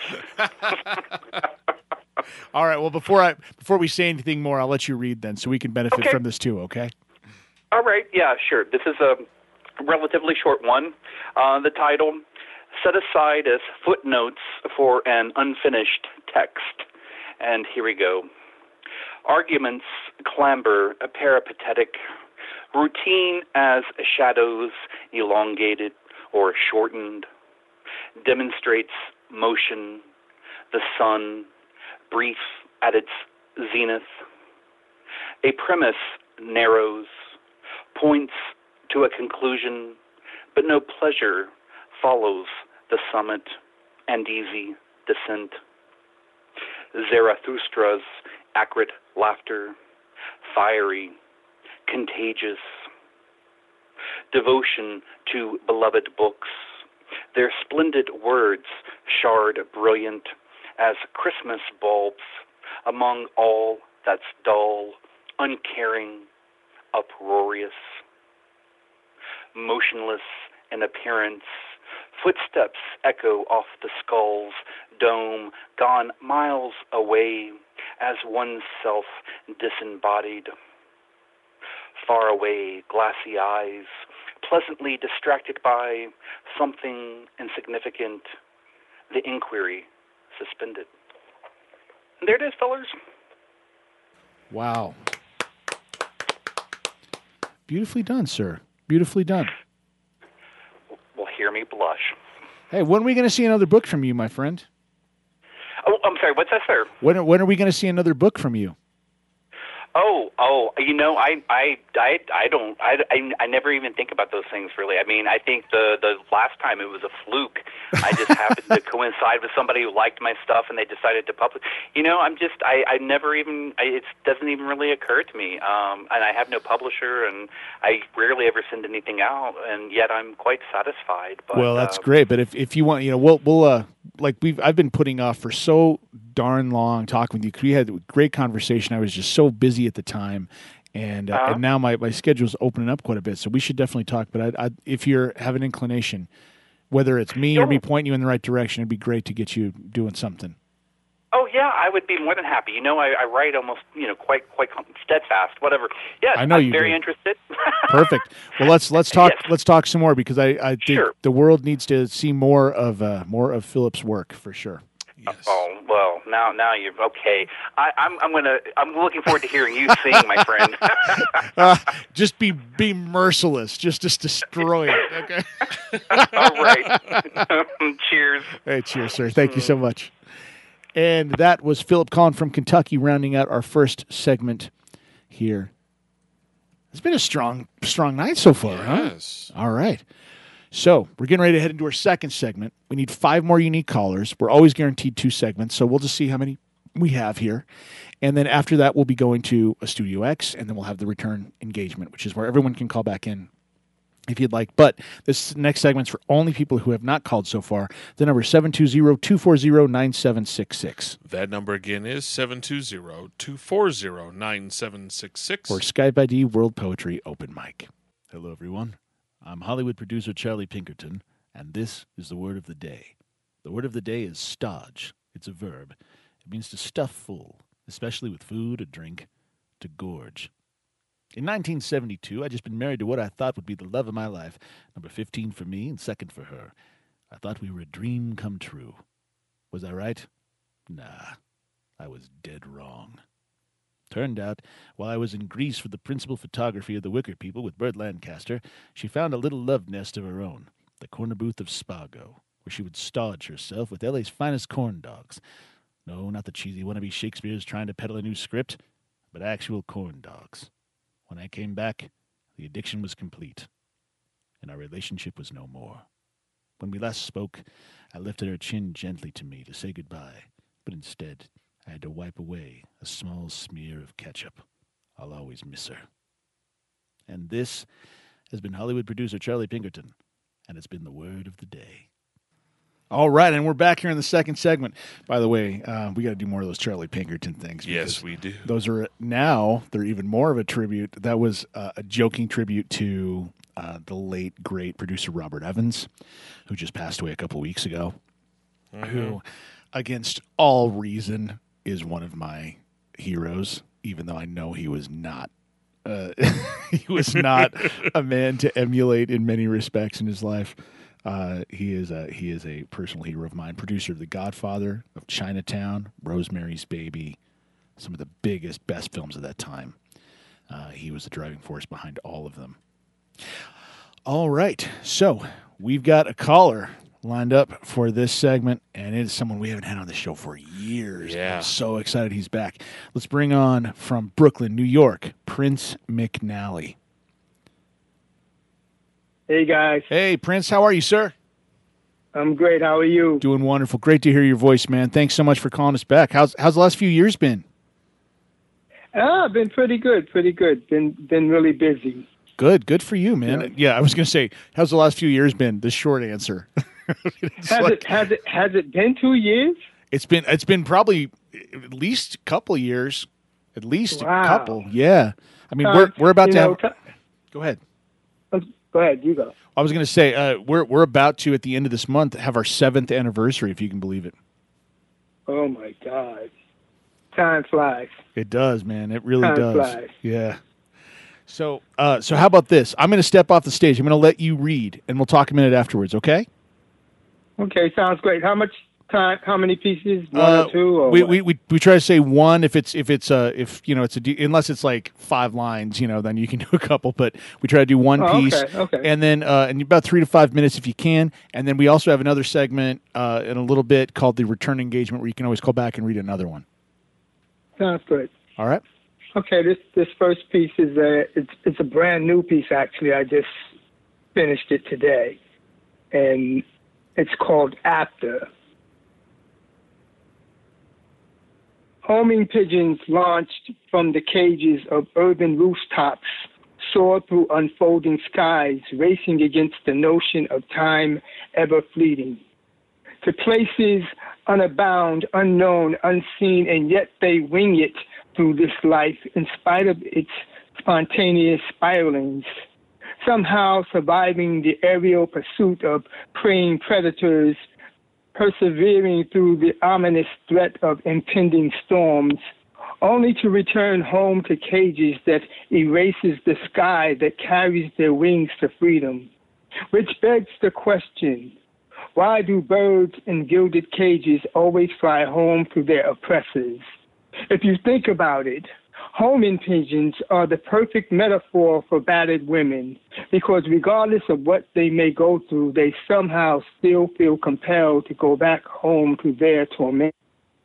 All right. Well, before I before we say anything more, I'll let you read then, so we can benefit Okay. from this too. Okay. All right. Yeah, sure. This is a relatively short one. Uh, the title, set aside as footnotes for an unfinished text. And here we go. Arguments clamber peripatetic, routine as shadows elongated or shortened, demonstrates motion, the sun, brief at its zenith. A premise narrows, points to a conclusion, but no pleasure follows the summit and easy descent. Zarathustra's acrid laughter, fiery, contagious. Devotion to beloved books, their splendid words shard brilliant as Christmas bulbs among all that's dull, uncaring, uproarious. Motionless in appearance, footsteps echo off the skull's dome, gone miles away as oneself disembodied. Far away, glassy eyes, pleasantly distracted by something insignificant, the inquiry suspended. And there it is, fellers. Wow. Beautifully done, sir. Beautifully done. Will hear me blush. Hey, when are we going to see another book from you, my friend? Oh, I'm sorry, what's that, sir? When are, when are we going to see another book from you? Oh, oh, you know, I, I, I, I don't, I, I, I never even think about those things really. I mean, I think the, the last time it was a fluke. I just happened to coincide with somebody who liked my stuff and they decided to publish. You know, I'm just, I, I never even, I, it doesn't even really occur to me. Um, and I have no publisher and I rarely ever send anything out, and yet I'm quite satisfied. But, well, that's uh, great. But if, if you want, you know, we'll, we'll, uh, like we've, I've been putting off for so darn long talking with you. We had a great conversation. I was just so busy at the time, and uh, Uh-huh. and now my, my schedule's opening up quite a bit. So we should definitely talk. But I, I, if you have an inclination, whether it's me or me pointing you in the right direction, it'd be great to get you doing something. Oh yeah, I would be more than happy. You know, I, I write almost, you know, quite quite steadfast. Whatever. Yes, I know I'm you very do. interested. Perfect. Well, let's let's talk Yes. let's talk some more, because I, I think Sure. the world needs to see more of uh, more of Philip's work for sure. Yes. Oh well, now now you're okay. I, I'm I'm gonna I'm looking forward to hearing you sing, my friend. Uh, just be be merciless. Just just destroy it. Okay. All right. Cheers. Hey, cheers, sir. Thank you so much. And that was Philip Collin from Kentucky, rounding out our first segment here. It's been a strong, strong night so far, huh? Yes. All right. So we're getting ready to head into our second segment. We need five more unique callers. We're always guaranteed two segments, so we'll just see how many we have here. And then after that, we'll be going to a Studio X, and then we'll have the return engagement, which is where everyone can call back in if you'd like. But this next segment's for only people who have not called so far. The number is seven two zero, two four zero, nine seven six six. That number again is seven two zero, two four zero, nine seven six six. Or Skype I D World Poetry Open Mic. Hello, everyone. I'm Hollywood producer Charlie Pinkerton, and this is the word of the day. The word of the day is stodge. It's a verb. It means to stuff full, especially with food or drink, to gorge. In nineteen seventy-two, I'd just been married to what I thought would be the love of my life, number fifteen for me and second for her. I thought we were a dream come true. Was I right? Nah, I was dead wrong. Turned out, while I was in Greece for the principal photography of the Wicker People with Burt Lancaster, she found a little love nest of her own. the corner booth of Spago, where she would stodge herself with L A's finest corn dogs. No, not the cheesy wannabe Shakespeare's trying to peddle a new script, but actual corn dogs. When I came back, the addiction was complete, and our relationship was no more. When we last spoke, I lifted her chin gently to me to say goodbye, but instead I had to wipe away a small smear of ketchup. I'll always miss her. And this has been Hollywood producer Charlie Pinkerton, and it's been the word of the day. All right, and we're back here in the second segment. By the way, uh, we got to do more of those Charlie Pinkerton things. Yes, we do. Those are now, they're even more of a tribute. That was uh, a joking tribute to uh, the late, great producer Robert Evans, who just passed away a couple weeks ago, mm-hmm. who, against all reason, is one of my heroes, even though I know he was not. Uh, he was not a man to emulate in many respects in his life. Uh, he is a he is a personal hero of mine. Producer of The Godfather, of Chinatown, Rosemary's Baby, some of the biggest, best films of that time. Uh, he was the driving force behind all of them. All right, so we've got a caller lined up for this segment, and it is someone we haven't had on the show for years. Yeah. I'm so excited he's back. Let's bring on from Brooklyn, New York, Prince McNally. Hey, guys. Hey, Prince. How are you, sir? I'm great. How are you? Doing wonderful. Great to hear your voice, man. Thanks so much for calling us back. How's how's the last few years been? Ah, been pretty good. Pretty good. Been been really busy. Good. Good for you, man. Yeah, yeah I was going to say, how's the last few years been? The short answer. has like, it has it has it been two years? It's been it's been probably at least a couple years. At least wow. a couple. Yeah. I mean, uh, we're we're about to know, have. T- go ahead. Go ahead, you go. I was going to say uh, we're we're about to at the end of this month have our seventh anniversary, if you can believe it. Oh my God, time flies. It does, man. It really time does. Flies. Yeah. So, uh, so how about this? I'm going to step off the stage. I'm going to let you read, and we'll talk a minute afterwards. Okay? Okay, sounds great. How much time? How many pieces? One uh, or two? Or we, what? we we we try to say one if it's if it's uh if you know it's a de- unless it's like five lines, you know, then you can do a couple. But we try to do one oh, piece, okay, okay. and then uh, and about three to five minutes if you can. And then we also have another segment uh, in a little bit called the return engagement, where you can always call back and read another one. Sounds good. All right. Okay, this this first piece is a it's it's a brand new piece actually. I just finished it today, and it's called After. Homing pigeons launched from the cages of urban rooftops soar through unfolding skies, racing against the notion of time ever fleeting. To places unabound, unknown, unseen, and yet they wing it through this life in spite of its spontaneous spiralings, somehow surviving the aerial pursuit of preying predators, persevering through the ominous threat of impending storms, only to return home to cages that erases the sky that carries their wings to freedom. Which begs the question, why do birds in gilded cages always fly home to their oppressors? If you think about it, homing pigeons are the perfect metaphor for battered women, because regardless of what they may go through, they somehow still feel compelled to go back home to their torment.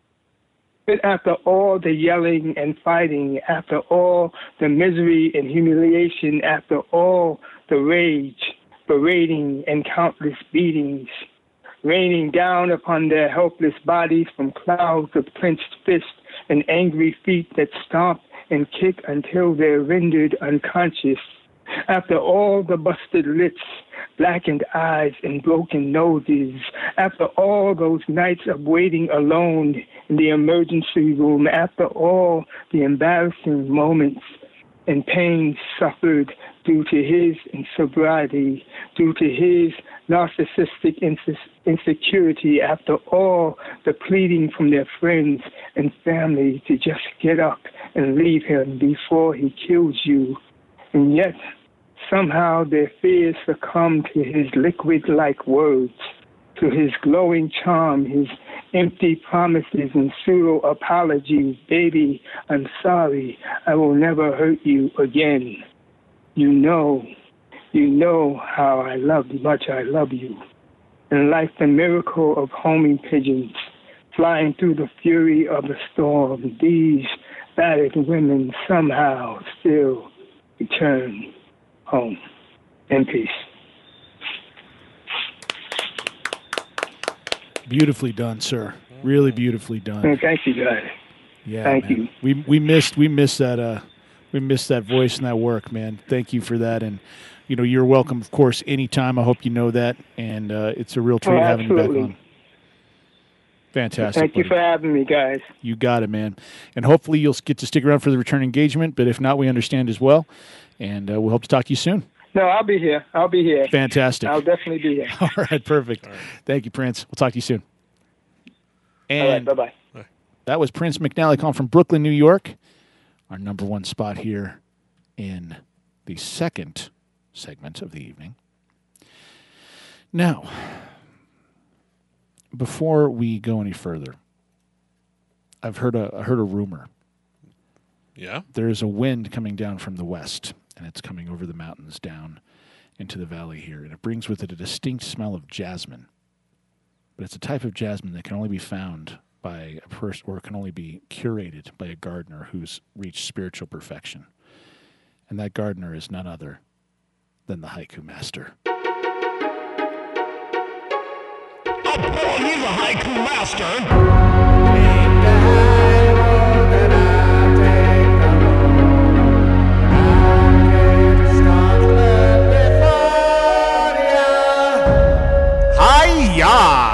But after all the yelling and fighting, after all the misery and humiliation, after all the rage, berating, and countless beatings, raining down upon their helpless bodies from clouds of clenched fists and angry feet that stomp and kick until they're rendered unconscious. After all the busted lips, blackened eyes, and broken noses, after all those nights of waiting alone in the emergency room, after all the embarrassing moments and pain suffered due to his insobriety, due to his narcissistic insecurity, after all the pleading from their friends and family to just get up and leave him before he kills you. And yet, somehow their fears succumb to his liquid-like words, to his glowing charm, his empty promises and pseudo-apologies. Baby, I'm sorry. I will never hurt you again. You know, You know how I love you, much I love you. And like the miracle of homing pigeons flying through the fury of the storm, these battered women somehow still return home in peace. Beautifully done, sir. Really beautifully done. And thank you, guys. Yeah, thank man. you. We we missed we missed that uh we missed that voice and that work, man. Thank you for that, and you know you're welcome, of course, anytime. I hope you know that, and uh, it's a real treat oh, having you back absolutely. on. Fantastic. Thank you buddy. for having me, guys. You got it, man. And hopefully you'll get to stick around for the return engagement, but if not, we understand as well, and uh, we'll hope to talk to you soon. No, I'll be here. I'll be here. Fantastic. I'll definitely be here. All right, perfect. All right. Thank you, Prince. We'll talk to you soon. And All right, bye-bye. That was Prince McNally calling from Brooklyn, New York, our number one spot here in the second segment of the evening. Now, before we go any further, I've heard a I heard a rumor. Yeah? There is a wind coming down from the west, and it's coming over the mountains down into the valley here, and it brings with it a distinct smell of jasmine. But it's a type of jasmine that can only be found by a person, or can only be curated by a gardener who's reached spiritual perfection. And that gardener is none other than the haiku master. Oh boy, he's a haiku master. Hi-ya!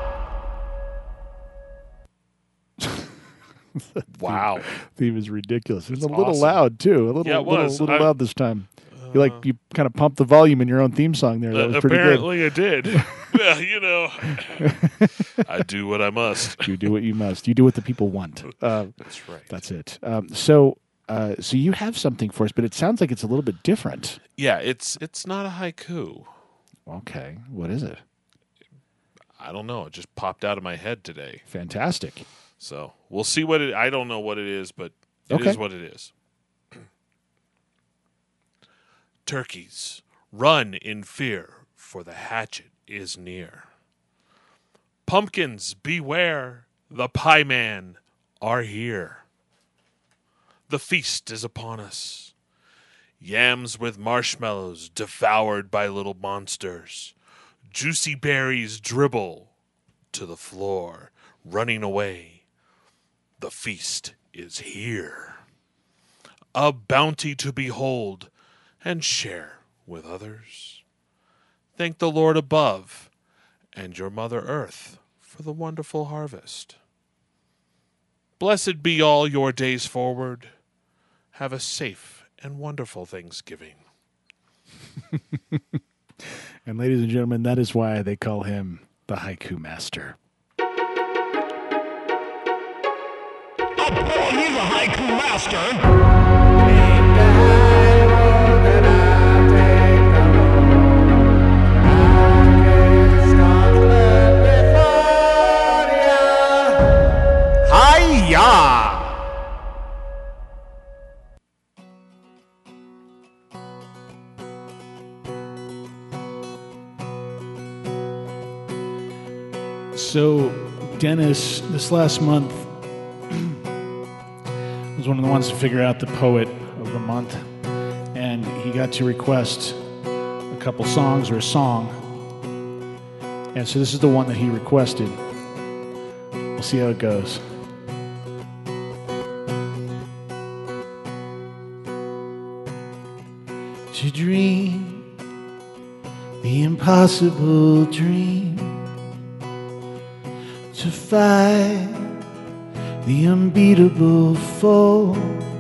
Wow. Theme is ridiculous. It's It's a little awesome. loud, too. A little, Yeah, it little, was. little I- loud this time. You like you kind of pumped the volume in your own theme song there. That was Uh, pretty apparently it did. Well, you know, I do what I must. good. You do what you must. You do what the people want. Uh, That's right. that's it. Um, so, uh, so you have something for us, but it sounds like it's a little bit different. Yeah, it's it's not a haiku. Okay, what is it? I don't know. It just popped out of my head today. Fantastic. So we'll see what it. I don't know what it is, but it is Okay. what it is. Turkeys, run in fear, for the hatchet is near. Pumpkins, beware, the pie man are here. The feast is upon us. Yams with marshmallows devoured by little monsters. Juicy berries dribble to the floor, running away. The feast is here. A bounty to behold and share with others. Thank the Lord above and your Mother Earth for the wonderful harvest. Blessed be all your days forward. Have a safe and wonderful Thanksgiving. And ladies and gentlemen, that is why they call him the haiku master. Oh boy, he's a haiku master. Hi-ya! So, Dennis, this last month, was one of the ones to figure out the poet of the month, and he got to request a couple songs or a song, and so this is the one that he requested. We'll see how it goes. To dream the impossible dream, to fight the unbeatable foe,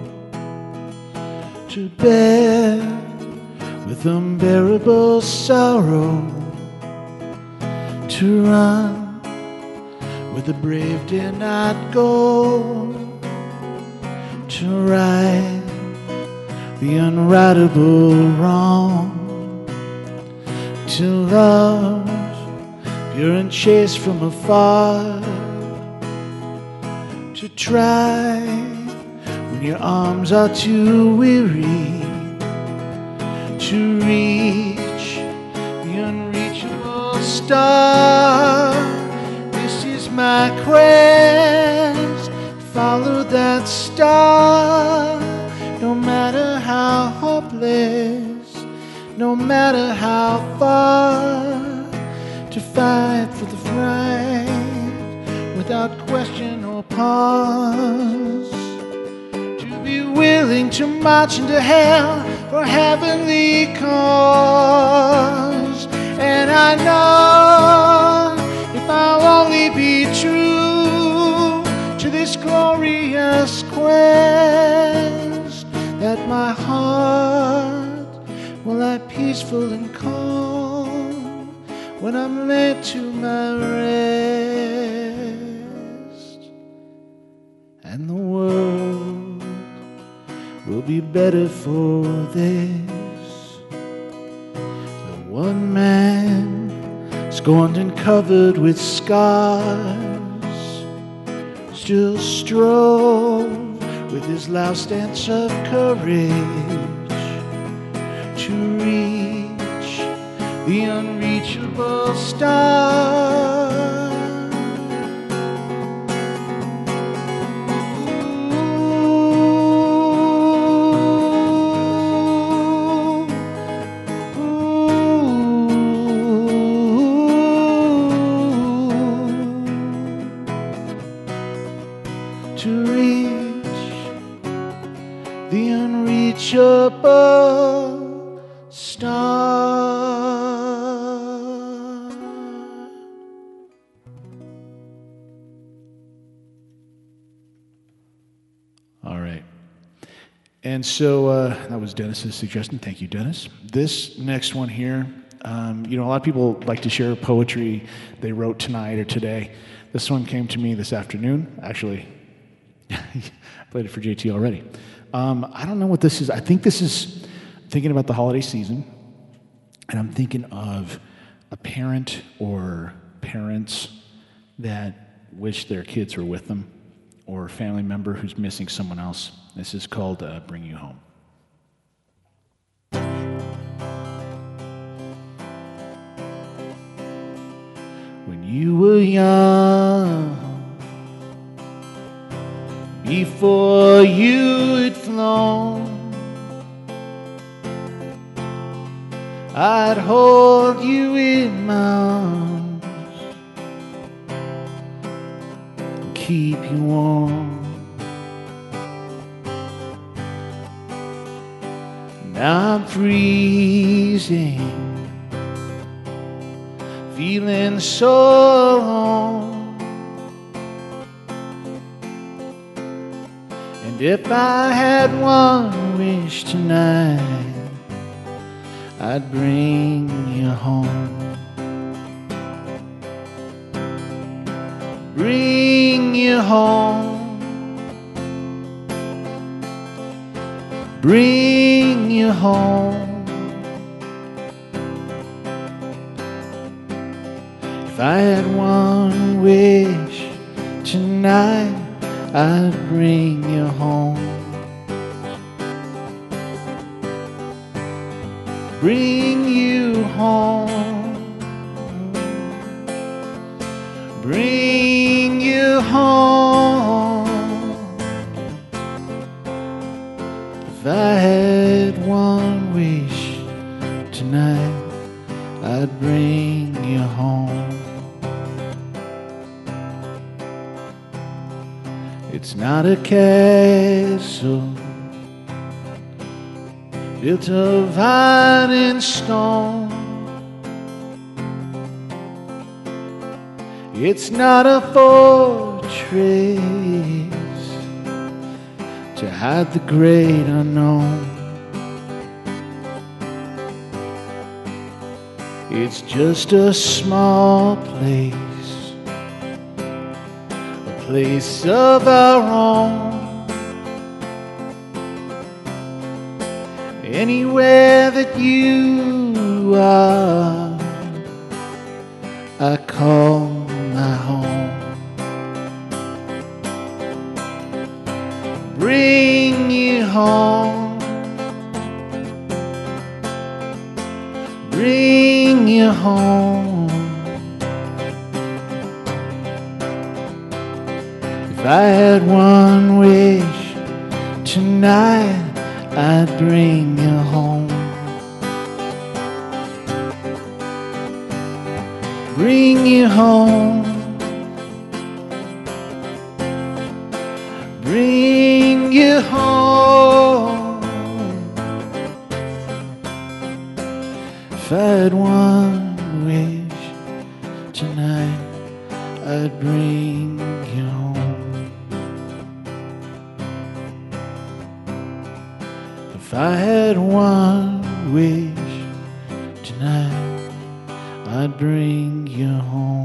to bear with unbearable sorrow, to run where the brave dare not go, to right the unrightable wrong, to love pure and chaste from afar, to try when your arms are too weary, to reach the unreachable star. This is my quest, follow that star. No matter how hopeless, no matter how far, to fight for the right without question or pause. To be willing to march into hell for heavenly cause. And I know if I'll only be true to this glorious quest, that my heart will lie peaceful and calm when I'm led to my rest. And the world will be better for this. The one man scorned and covered with scars still strove with his last ounce of courage to reach the unreachable star. To reach the unreachable star. All right. And so uh, that was Dennis's suggestion. Thank you, Dennis. This next one here, um, you know, a lot of people like to share poetry they wrote tonight or today. This one came to me this afternoon, actually. Played it for J T already. Um, I don't know what this is. I think this is thinking about the holiday season, and I'm thinking of a parent or parents that wish their kids were with them, or a family member who's missing someone else. This is called uh, Bring You Home. When you were young, before you had flown, I'd hold you in my arms and keep you warm. Now I'm freezing, feeling so alone. If I had one wish tonight, I'd bring you home. Bring you home. Bring you home. If I had one wish tonight, I'd bring you home. Bring you home. Bring you home. If I had one wish tonight, I'd bring you home. It's not a castle built of iron and stone. It's not a fortress to hide the great unknown. It's just a small place, place of our own. Anywhere that you are, I call my home. Bring you home. you home. If I had one wish tonight, I'd bring you home. Bring you home. Bring you home. If I had one wish tonight, I'd bring you home. If I had one wish tonight, I'd bring you home.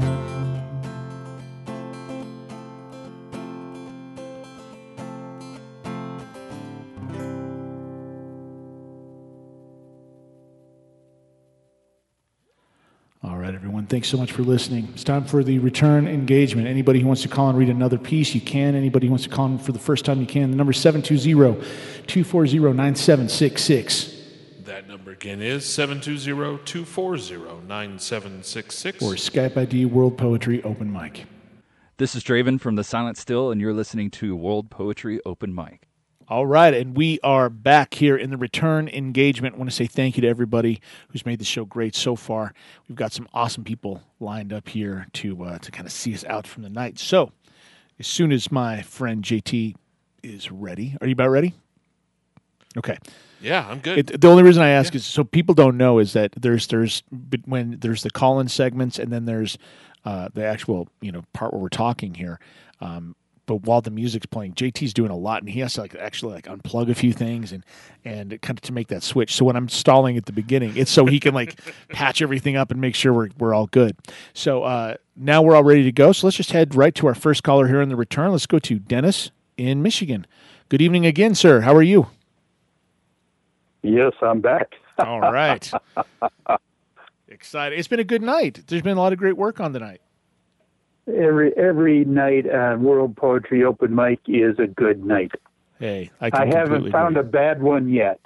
All right, everyone. Thanks so much for listening. It's time for the return engagement. Anybody who wants to call and read another piece, you can. Anybody who wants to call in for the first time, you can. The number is seven two zero, two four zero, nine seven six six. That number again is seven two zero, two four zero, nine seven six six. Or Skype I D World Poetry Open Mic. This is Draven from The Silent Still, and you're listening to World Poetry Open Mic. All right, and we are back here in the return engagement. I want to say thank you to everybody who's made the show great so far. We've got some awesome people lined up here to uh, to kind of see us out from the night. So, as soon as my friend J T is ready, are you about ready? Okay. Yeah, I'm good. It, the only reason I ask yeah. is so people don't know is that there's there's when there's the call-in segments and then there's uh, the actual you know part where we're talking here. Um, But while the music's playing, J T's doing a lot, and he has to like actually like unplug a few things and and kind of to make that switch. So when I'm stalling at the beginning, it's so he can like patch everything up and make sure we're we're all good. So uh, now we're all ready to go. So let's just head right to our first caller here in the return. Let's go to Dennis in Michigan. Good evening again, sir. How are you? Yes, I'm back. All right. Excited. It's been a good night. There's been a lot of great work on the night. Every every night on World Poetry Open Mic is a good night. Hey, I, I haven't found agree. a bad one yet.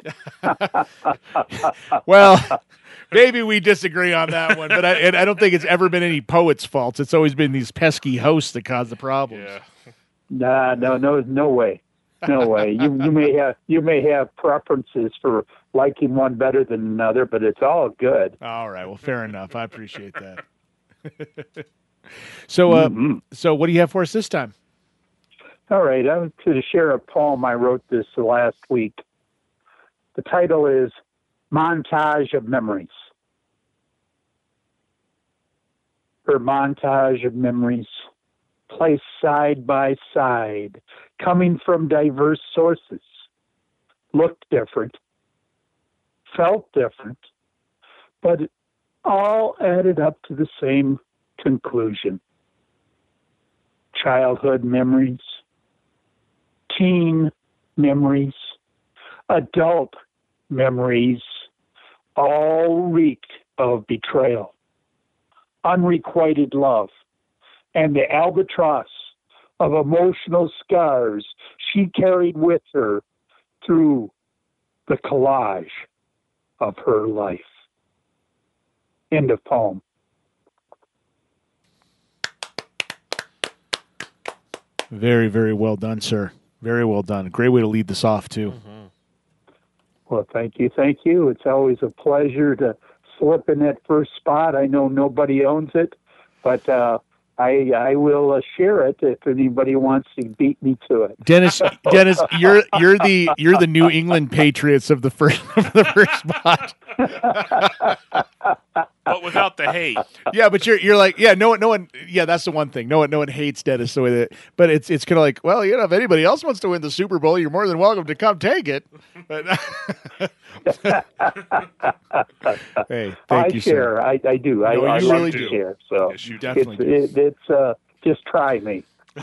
Well, maybe we disagree on that one, but I, and I don't think it's ever been any poets' faults. It's always been these pesky hosts that cause the problems. Yeah. Nah, no, no, no way, no way. You you may have you may have preferences for liking one better than another, but it's all good. All right, well, fair enough. I appreciate that. So, uh, mm-hmm. so what do you have for us this time? All right, I was to share a poem I wrote this last week. The title is Montage of Memories. Her montage of memories, placed side by side, coming from diverse sources, looked different, felt different, but it all added up to the same conclusion. Childhood memories, teen memories, adult memories, all reeked of betrayal, unrequited love, and the albatross of emotional scars she carried with her through the collage of her life. End of poem. Very, very well done, sir. Very well done. Great way to lead this off, too. Mm-hmm. Well, thank you. Thank you. It's always a pleasure to slip in that first spot. I know nobody owns it, but uh, I I will uh, share it if anybody wants to beat me to it. Dennis, Dennis, you're you're the you're the New England Patriots of the first of the first spot. But without the hate. Yeah, but you're you're like, yeah, no one no one yeah, that's the one thing. No one no one hates Dennis the way that but it's it's kinda like, well, you know, if anybody else wants to win the Super Bowl, you're more than welcome to come take it. But hey, thank I you, share. sir. I, I do. I, No, I you love really to do. share. So Yes, you definitely it's, do. It, it's uh, just try me.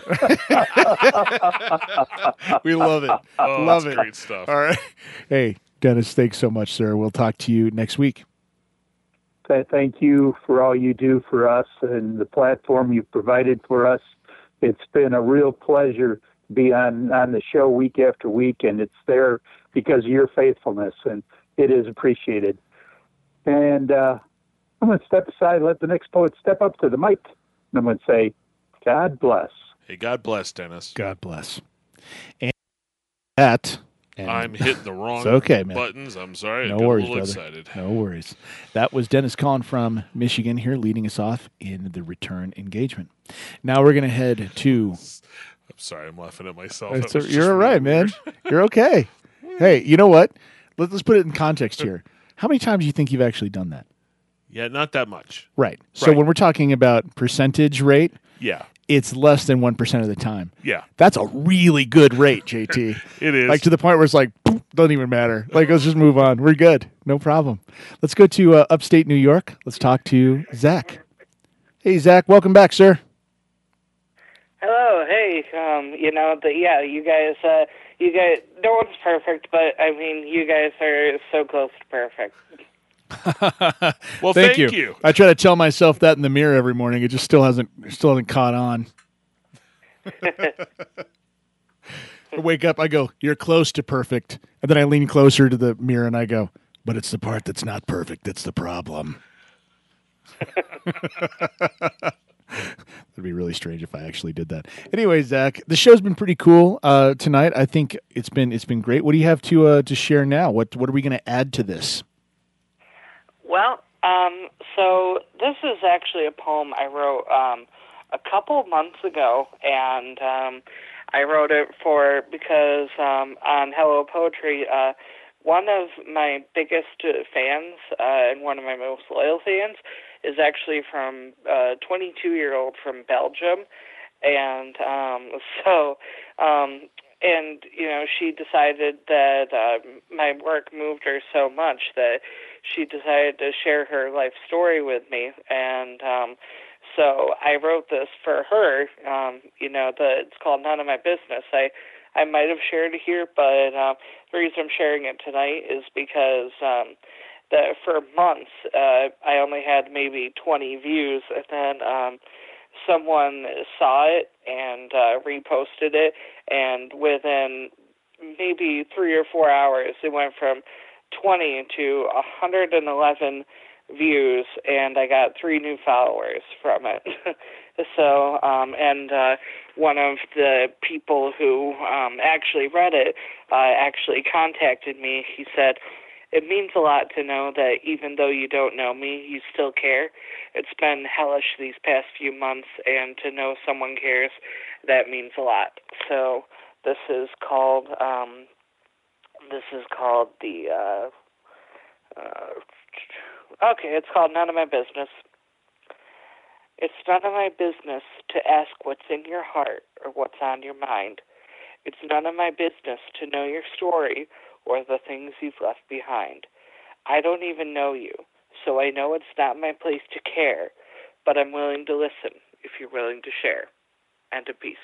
We love it. Oh, love that's it. great stuff. All right. Hey, Dennis, thanks so much, sir. We'll talk to you next week. Th- Thank you for all you do for us and the platform you've provided for us. It's been a real pleasure to be on, on the show week after week, and it's there because of your faithfulness, and it is appreciated. And uh, I'm going to step aside, let the next poet step up to the mic, and I'm going to say, God bless. Hey, God bless, Dennis. God bless. And that... And I'm hitting the wrong it's okay, man. buttons. I'm sorry. No I got worries, a little brother. excited. No worries. That was Dennis calling from Michigan here, leading us off in the return engagement. Now we're going to head to... I'm sorry. I'm laughing at myself. It's That a, was you're just all right, really man. You're okay. Hey, you know what? Let, let's put it in context here. How many times do you think you've actually done that? Yeah, not that much. Right. So Right. when we're talking about percentage rate, Yeah. it's less than one percent of the time. Yeah. That's a really good rate, J T. It is. Like to the point where it's like, poof, doesn't even matter. Like, let's just move on. We're good. No problem. Let's go to uh, upstate New York. Let's talk to Zach. Hey, Zach. Welcome back, sir. Hello, hey, um, you know, the, yeah, you guys, uh, you guys, no one's perfect, but, I mean, you guys are so close to perfect. Well, thank, thank you. you. I try to tell myself that in the mirror every morning. It just still hasn't still hasn't caught on. I wake up, I go, you're close to perfect. And then I lean closer to the mirror and I go, but it's the part that's not perfect that's the problem. It'd be really strange if I actually did that. Anyway, Zach, the show's been pretty cool uh, tonight. I think it's been it's been great. What do you have to uh, to share now? What what are we going to add to this? Well, um, so this is actually a poem I wrote um, a couple months ago, and um, I wrote it for because um, on Hello Poetry, uh, one of my biggest fans uh, and one of my most loyal fans is actually from a twenty-two-year-old from Belgium, and um, so. Um, And, you know, she decided that uh, my work moved her so much that she decided to share her life story with me. And um, so I wrote this for her. Um, you know, the, it's called None of My Business. I, I might have shared it here, but uh, the reason I'm sharing it tonight is because um, that for months uh, I only had maybe twenty views, and then um, someone saw it and uh, reposted it, and within maybe three or four hours, it went from twenty to one hundred eleven views, and I got three new followers from it. so, um, and uh, one of the people who um, actually read it uh, actually contacted me. He said, "It means a lot to know that even though you don't know me, you still care. It's been hellish these past few months, and to know someone cares, that means a lot." So this is called um, this is called the uh, uh, okay. It's called None of My Business. It's none of my business to ask what's in your heart or what's on your mind. It's none of my business to know your story or the things you've left behind. I don't even know you, so I know it's not my place to care, but I'm willing to listen if you're willing to share. And a peace.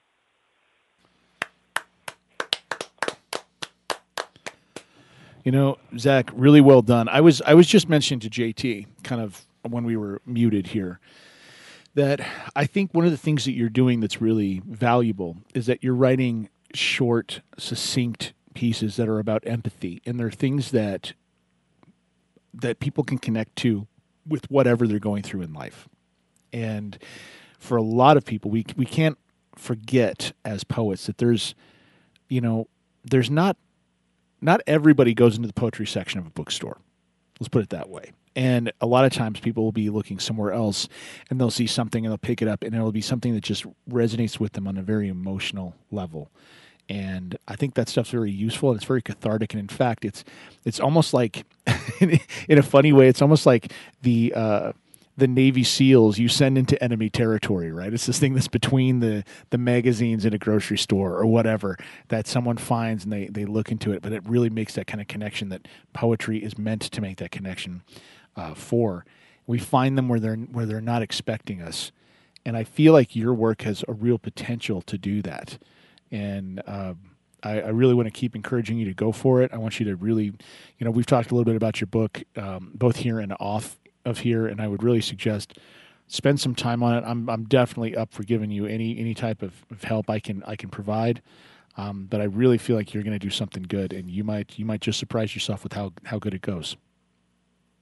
You know, Zach, really well done. I was I was just mentioning to J T, kind of when we were muted here, that I think one of the things that you're doing that's really valuable is that you're writing short, succinct pieces that are about empathy, and they're things that that people can connect to with whatever they're going through in life. And for a lot of people, we we can't forget as poets that there's, you know, there's not not everybody goes into the poetry section of a bookstore. Let's put it that way. And a lot of times people will be looking somewhere else and they'll see something and they'll pick it up and it'll be something that just resonates with them on a very emotional level. And I think that stuff's very useful and it's very cathartic. And in fact, it's it's almost like, in a funny way, it's almost like the uh, the Navy SEALs you send into enemy territory, right? It's this thing that's between the, the magazines in a grocery store or whatever that someone finds and they, they look into it. But it really makes that kind of connection that poetry is meant to make that connection uh, for. We find them where they're where they're not expecting us. And I feel like your work has a real potential to do that. And uh, I, I really want to keep encouraging you to go for it. I want you to really, you know, we've talked a little bit about your book, um, both here and off of here, and I would really suggest spend some time on it. I'm I'm definitely up for giving you any any type of, of help I can I can provide. Um, but I really feel like you're going to do something good, and you might you might just surprise yourself with how, how good it goes.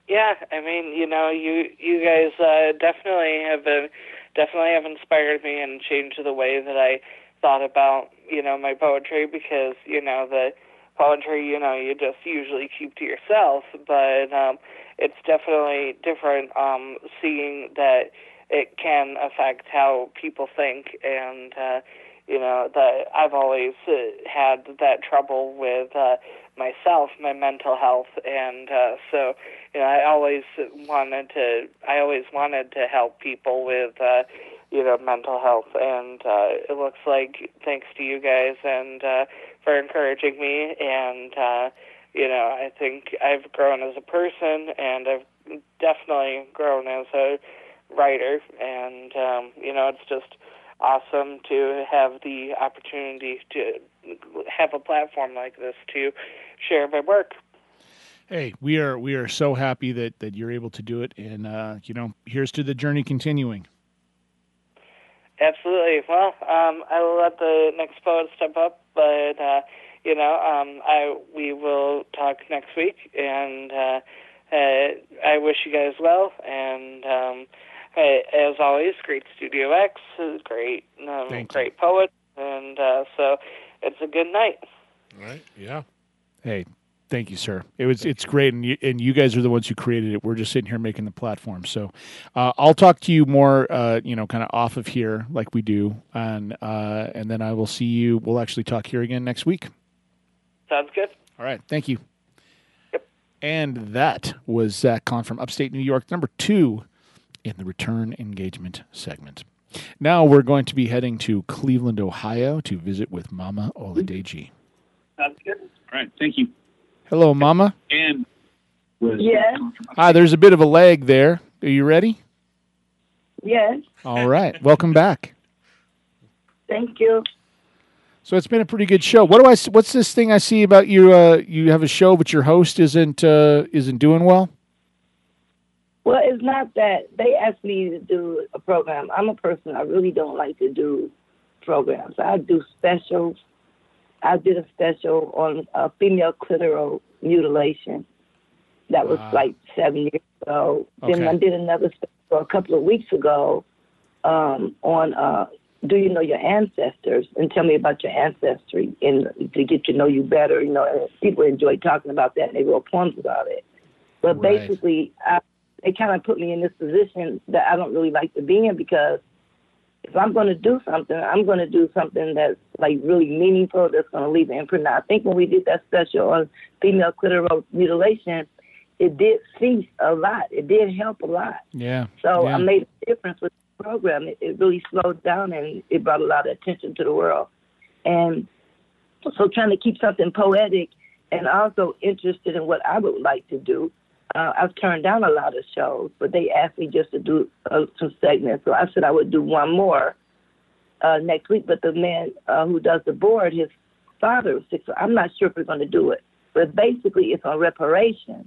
Yeah, I mean, you know, you you guys uh, definitely have been, definitely have inspired me and changed the way that I thought about, you know, my poetry, because, you know, the poetry, you know, you just usually keep to yourself, but um, it's definitely different um, seeing that it can affect how people think, and, uh, you know, that I've always uh, had that trouble with uh, myself, my mental health, and uh, so, you know, I always wanted to, I always wanted to help people with, uh, you know, mental health, and uh, it looks like, thanks to you guys and uh, for encouraging me, and, uh, you know, I think I've grown as a person, and I've definitely grown as a writer, and, um, you know, it's just awesome to have the opportunity to have a platform like this to share my work. Hey, we are we are so happy that, that you're able to do it, and uh, you know, here's to the journey continuing. Absolutely. Well, um, I will let the next poet step up, but uh, you know, um, I we will talk next week, and uh, uh, I wish you guys well. And um, hey, as always, great Studio X, great, um, great poet, and uh, so it's a good night. Right? Yeah. Hey, thank you, sir. It was it's great, and you, and you guys are the ones who created it. We're just sitting here making the platform. So uh, I'll talk to you more, uh, you know, kind of off of here, like we do, and uh, and then I will see you. We'll actually talk here again next week. Sounds good. All right. Thank you. Yep. And that was Zach Kahn from upstate New York, number two in the return engagement segment. Now we're going to be heading to Cleveland, Ohio, to visit with Mama Oladeji. Sounds good. All right. Thank you. Hello, Mama. And yes, Hi, there's a bit of a lag there. Are you ready? yes. All right. Welcome back. Thank you. So it's been a pretty good show. What do I? What's this thing I see about you? Uh, you have a show, but your host isn't uh, isn't doing well. Well, it's not that. They asked me to do a program. I'm a person, I really don't like to do programs. I do specials. I did a special on uh, female clitoral mutilation. That was Wow. like seven years ago. Then Okay. I did another special a couple of weeks ago um, on uh, do you know your ancestors, and tell me about your ancestry, and to get to know you better. You know, and people enjoy talking about that, and they wrote poems about it. But Right. basically, I, they kind of put me in this position that I don't really like to be in, because if I'm going to do something, I'm going to do something that's like really meaningful, that's going to leave an imprint. Now, I think when we did that special on female clitoral mutilation, it did cease a lot. It did help a lot. Yeah. So yeah. I made a difference with the program. It, it really slowed down, and it brought a lot of attention to the world. And so trying to keep something poetic and also interested in what I would like to do. Uh, I've turned down a lot of shows, but they asked me just to do uh, some segments. So I said I would do one more uh, next week. But the man uh, who does the board, his father was sick, so I'm not sure if we're going to do it. But basically, it's on reparations.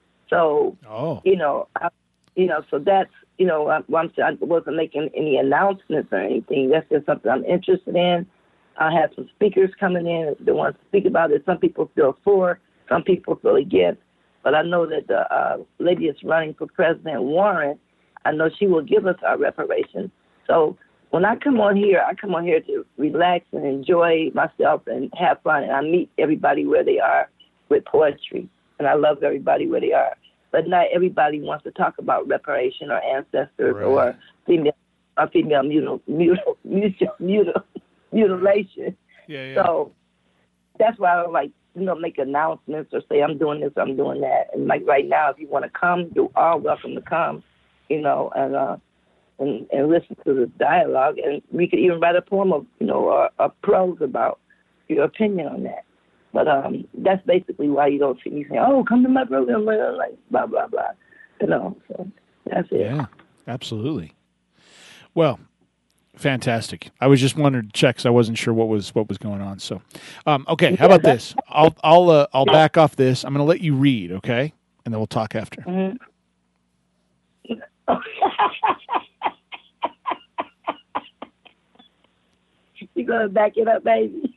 So, oh. you know, I, you know, so that's, you know, I, I'm, I wasn't making any announcements or anything. That's just something I'm interested in. I have some speakers coming in that want to speak about it. Some people feel for, some people feel against. But I know that the uh, lady that's running for President Warren, I know she will give us our reparations. So when I come on here, I come on here to relax and enjoy myself and have fun. And I meet everybody where they are with poetry. And I love everybody where they are. But not everybody wants to talk about reparation or ancestors Right. or female or female mutil, mutil, mutil, mutil, mutilation. Yeah, yeah. So that's why I don't like, you know, make announcements or say I'm doing this, I'm doing that. And like right now, if you want to come, you're all welcome to come, you know, and uh, and, and listen to the dialogue. And we could even write a poem of, you know, or a prose about your opinion on that. But um, that's basically why you don't see me saying, oh, come to my program, like blah, blah, blah. You know, so that's it. Yeah, absolutely. Well, fantastic. I was just wanted to check because I wasn't sure what was what was going on. So, um, okay, how about this? I'll I'll uh, I'll back off this. I'm going to let you read, okay, and then we'll talk after. Mm-hmm. You gonna back it up, baby?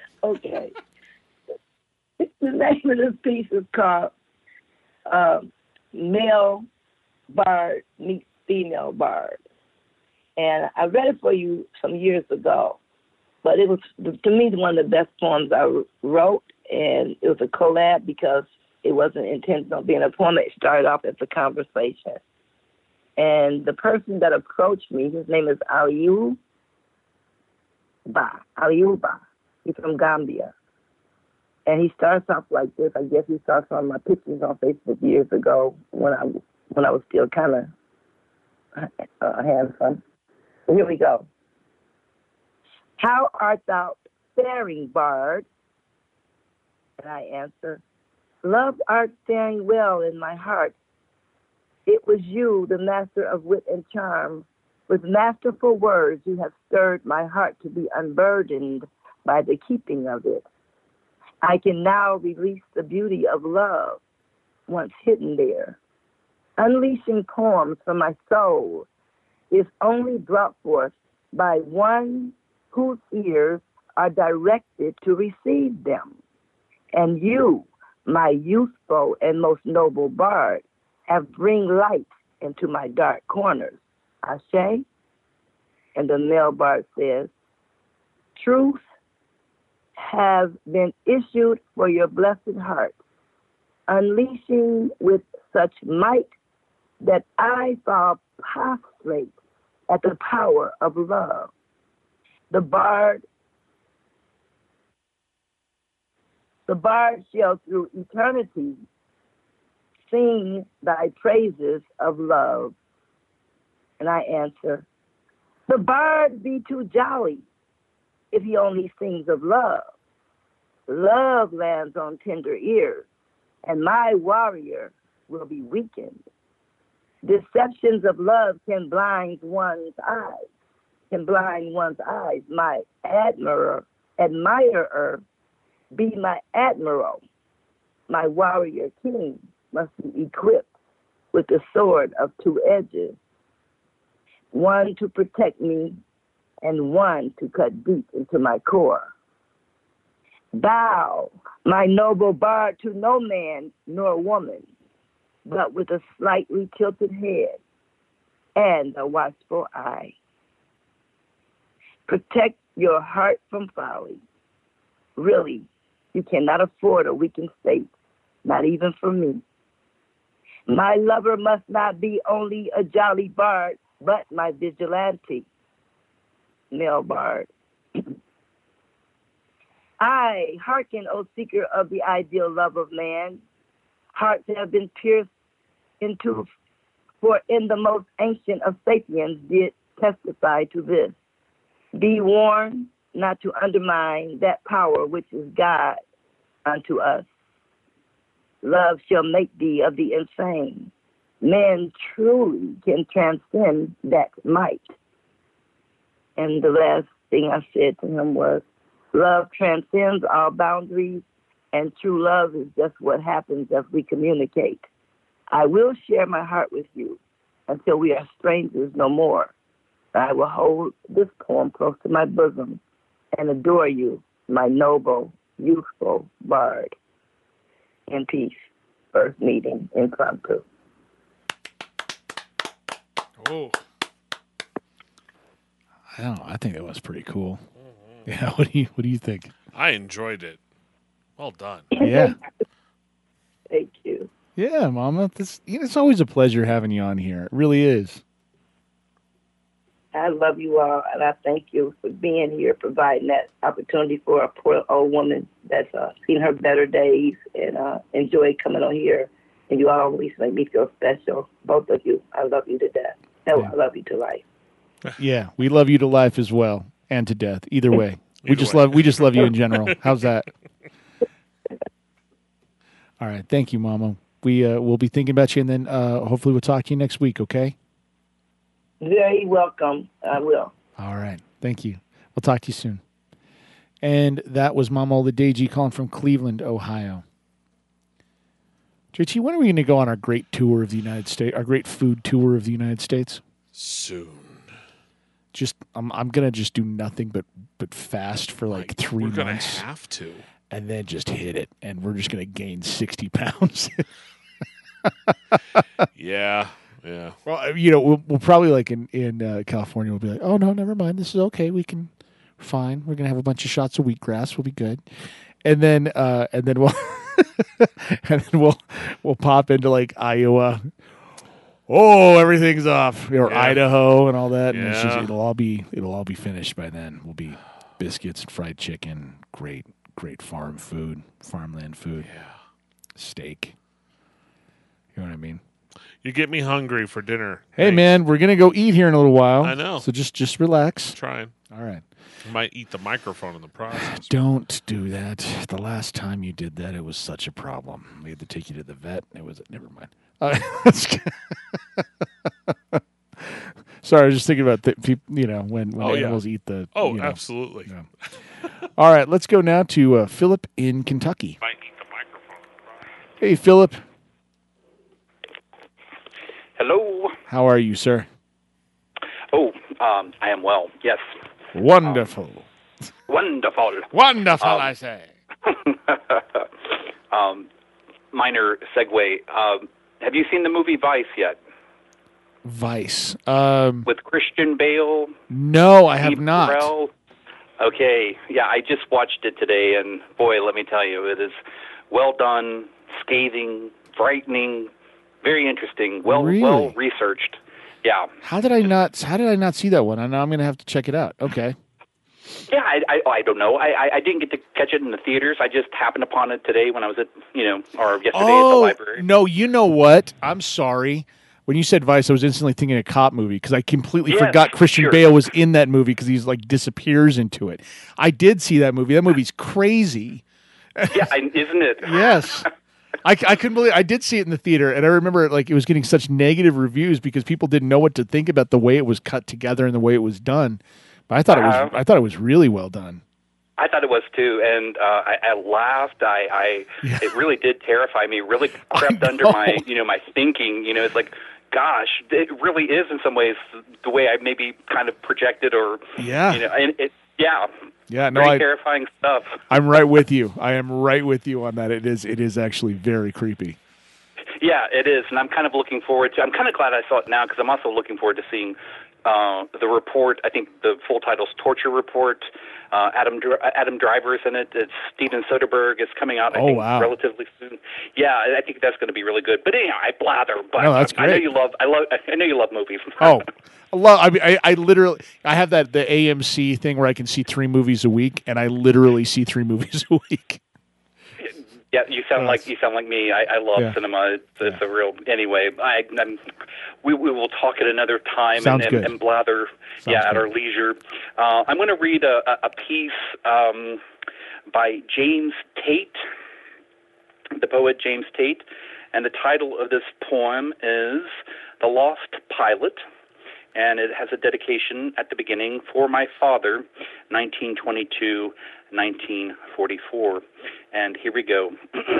Okay. The name of this piece is called um, male bard meets female bard. And I read it for you some years ago, but it was, to me, one of the best poems I wrote, and it was a collab because it wasn't intended on being a poem. It started off as a conversation. And the person that approached me, his name is Aliou Ba, Aliou Ba. He's from Gambia. And he starts off like this. I guess he starts on my pictures on Facebook years ago when I when I was still kind of uh, handsome. So here we go. How art thou faring, bard? And I answer, love art faring well in my heart. It was you, the master of wit and charm. With masterful words you have stirred my heart to be unburdened by the keeping of it. I can now release the beauty of love once hidden there. Unleashing poems from my soul is only brought forth by one whose ears are directed to receive them. And you, my youthful and most noble bard, have bring light into my dark corners. Ashe? And the male bard says, truth has been issued for your blessed heart, unleashing with such might that I fall prostrate at the power of love. The bard, the bard shall through eternity sing thy praises of love. And I answer, the bard be too jolly if he only sings of love. Love lands on tender ears, and my warrior will be weakened. Deceptions of love can blind one's eyes, can blind one's eyes. My admirer, admirer, be my admiral. My warrior king must be equipped with the sword of two edges, one to protect me and one to cut deep into my core. Bow, my noble bard, to no man nor woman, but with a slightly tilted head and a watchful eye. Protect your heart from folly. Really, you cannot afford a weakened state, not even for me. My lover must not be only a jolly bard, but my vigilante. Male bard. I hearken, O seeker of the ideal love of man. Hearts have been pierced into, for in the most ancient of sapiens did testify to this. Be warned not to undermine that power which is God unto us. Love shall make thee of the insane. Men truly can transcend that might. And the last thing I said to him was, love transcends all boundaries, and true love is just what happens as we communicate. I will share my heart with you until we are strangers no more. I will hold this poem close to my bosom and adore you, my noble, youthful bard. In peace. First meeting in Impromptu. Oh. I don't know. I think it was pretty cool. Mm-hmm. Yeah. What do you What do you think? I enjoyed it. Well done. Yeah. Thank you. Yeah, Mama. This, you know, it's always a pleasure having you on here. It really is. I love you all, and I thank you for being here, providing that opportunity for a poor old woman that's uh, seen her better days and uh, enjoyed coming on here. And you always make me feel special, both of you. I love you to death. No, yeah. I love you to life. Yeah, we love you to life as well, and to death. Either way, Either we just way. love we just love you in general. How's that? All right, thank you, Mama. We uh, we'll be thinking about you, and then uh, hopefully we'll talk to you next week. Okay? Very welcome. I will. All right, thank you. We'll talk to you soon. And that was Mama Oladeji calling from Cleveland, Ohio. J T, when are we going to go on our great tour of the United States? Our great food tour of the United States? Soon. Just I'm I'm gonna just do nothing but but fast for like, like three we're months. We're gonna have to, and then just hit it, and we're just gonna gain sixty pounds. yeah, yeah. Well, you know, we'll, we'll probably like in in uh, California, we'll be like, oh no, never mind. This is okay. We can fine. We're gonna have a bunch of shots of wheatgrass. We'll be good. And then uh, and then we'll and then we'll we'll pop into like Iowa. Oh, everything's off. Or Yeah. Idaho and all that. And it's just, Yeah. it'll all be it'll all be finished by then. We'll be biscuits and fried chicken. Great, great farm food, farmland food. Yeah. Steak. You know what I mean? You get me hungry for dinner. Hey Thanks. man, we're gonna go eat here in a little while. I know. So just just relax. Trying. All right. I might eat the microphone in the process. Don't do that. The last time you did that, it was such a problem. We had to take you to the vet. It was never mind. Uh, sorry, I was just thinking about the people. You know, when when Oh, yeah. animals eat the. Oh, you know. absolutely. Yeah. All right, let's go now to uh, Philip in Kentucky. Might eat the microphone. Hey, Philip. Hello. How are you, sir? Oh, um, I am well. Yes. Wonderful. Wonderful. Wonderful, Um, I say. um, minor segue. Um, have you seen the movie Vice yet? Vice. Um, With Christian Bale? no, I have Steve not. Carell? Okay. Yeah, I just watched it today, and boy, let me tell you, it is well done, scathing, frightening, very interesting, well Really? well researched. Yeah. How did I not? How did I not see that one? I know I'm going to have to check it out. Okay. Yeah, I, I, I don't know. I, I, I didn't get to catch it in the theaters. I just happened upon it today when I was at, you know, or yesterday at the Oh library. no! You know what? I'm sorry. When you said Vice, I was instantly thinking a cop movie because I completely Yes, forgot Christian sure. Bale was in that movie because he's like disappears into it. I did see that movie. That movie's crazy. Yeah, I, isn't it? Yes. I, I couldn't believe I did see it in the theater, and I remember like it was getting such negative reviews because people didn't know what to think about the way it was cut together and the way it was done. But I thought it Uh-huh. was I thought it was really well done. I thought it was too, and uh, I, I laughed. I, I it really did terrify me. Really crept under my, you know, my thinking. You know, it's like, gosh, it really is in some ways the way I maybe kind of projected, or Yeah. you know, and it, yeah, Yeah, no, very I, terrifying stuff. I'm right with you. I am right with you on that. It is it is actually very creepy. Yeah, it is, and I'm kind of looking forward to. I'm kind of glad I saw it now because I'm also looking forward to seeing uh, the report. I think the full title's Torture Report. Uh, Adam Dr- Adam Driver's in it. It's Steven Soderbergh. It's coming out, I Oh, think, wow. relatively soon. Yeah, I I think that's going to be really good. But anyhow, I blather. But No, that's I know great. you love. I love. I know you love movies. Oh, I love. I, mean, I I literally I have that the A M C thing where I can see three movies a week, and I literally see three movies a week. Yeah, you sound like you sound like me. I, I love Yeah. cinema. It's, it's a real. Anyway, I, I'm, we we will talk at another time Sounds and, and, good. and blather. Sounds yeah, at good. our leisure. Uh, I'm going to read a, a a piece um, by James Tate, the poet James Tate, and the title of this poem is "The Lost Pilot." And it has a dedication at the beginning for my father, nineteen twenty-two, nineteen forty-four. And here we go.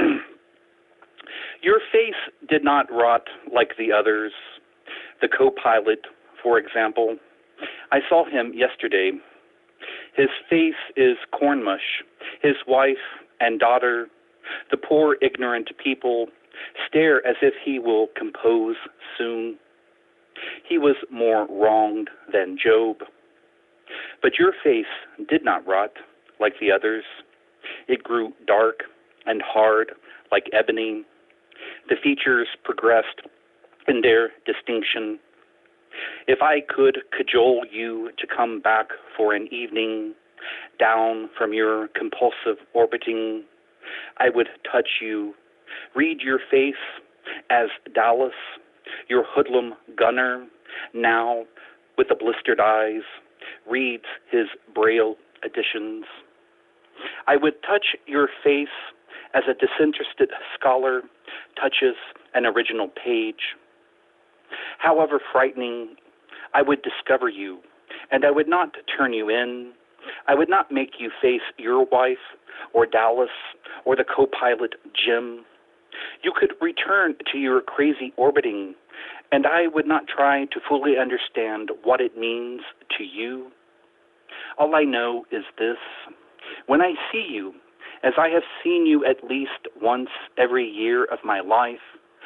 Your face did not rot like the others. The co-pilot, for example. I saw him yesterday. His face is corn mush. His wife and daughter, the poor ignorant people, stare as if he will compose soon. He was more wronged than Job. But your face did not rot like the others. It grew dark and hard like ebony. The features progressed in their distinction. If I could cajole you to come back for an evening, down from your compulsive orbiting, I would touch you, read your face as Dallas, your hoodlum gunner, now with the blistered eyes, reads his Braille editions. I would touch your face as a disinterested scholar touches an original page. However frightening, I would discover you, and I would not turn you in. I would not make you face your wife, or Dallas, or the co-pilot Jim. You could return to your crazy orbiting, and I would not try to fully understand what it means to you. All I know is this. When I see you, as I have seen you at least once every year of my life,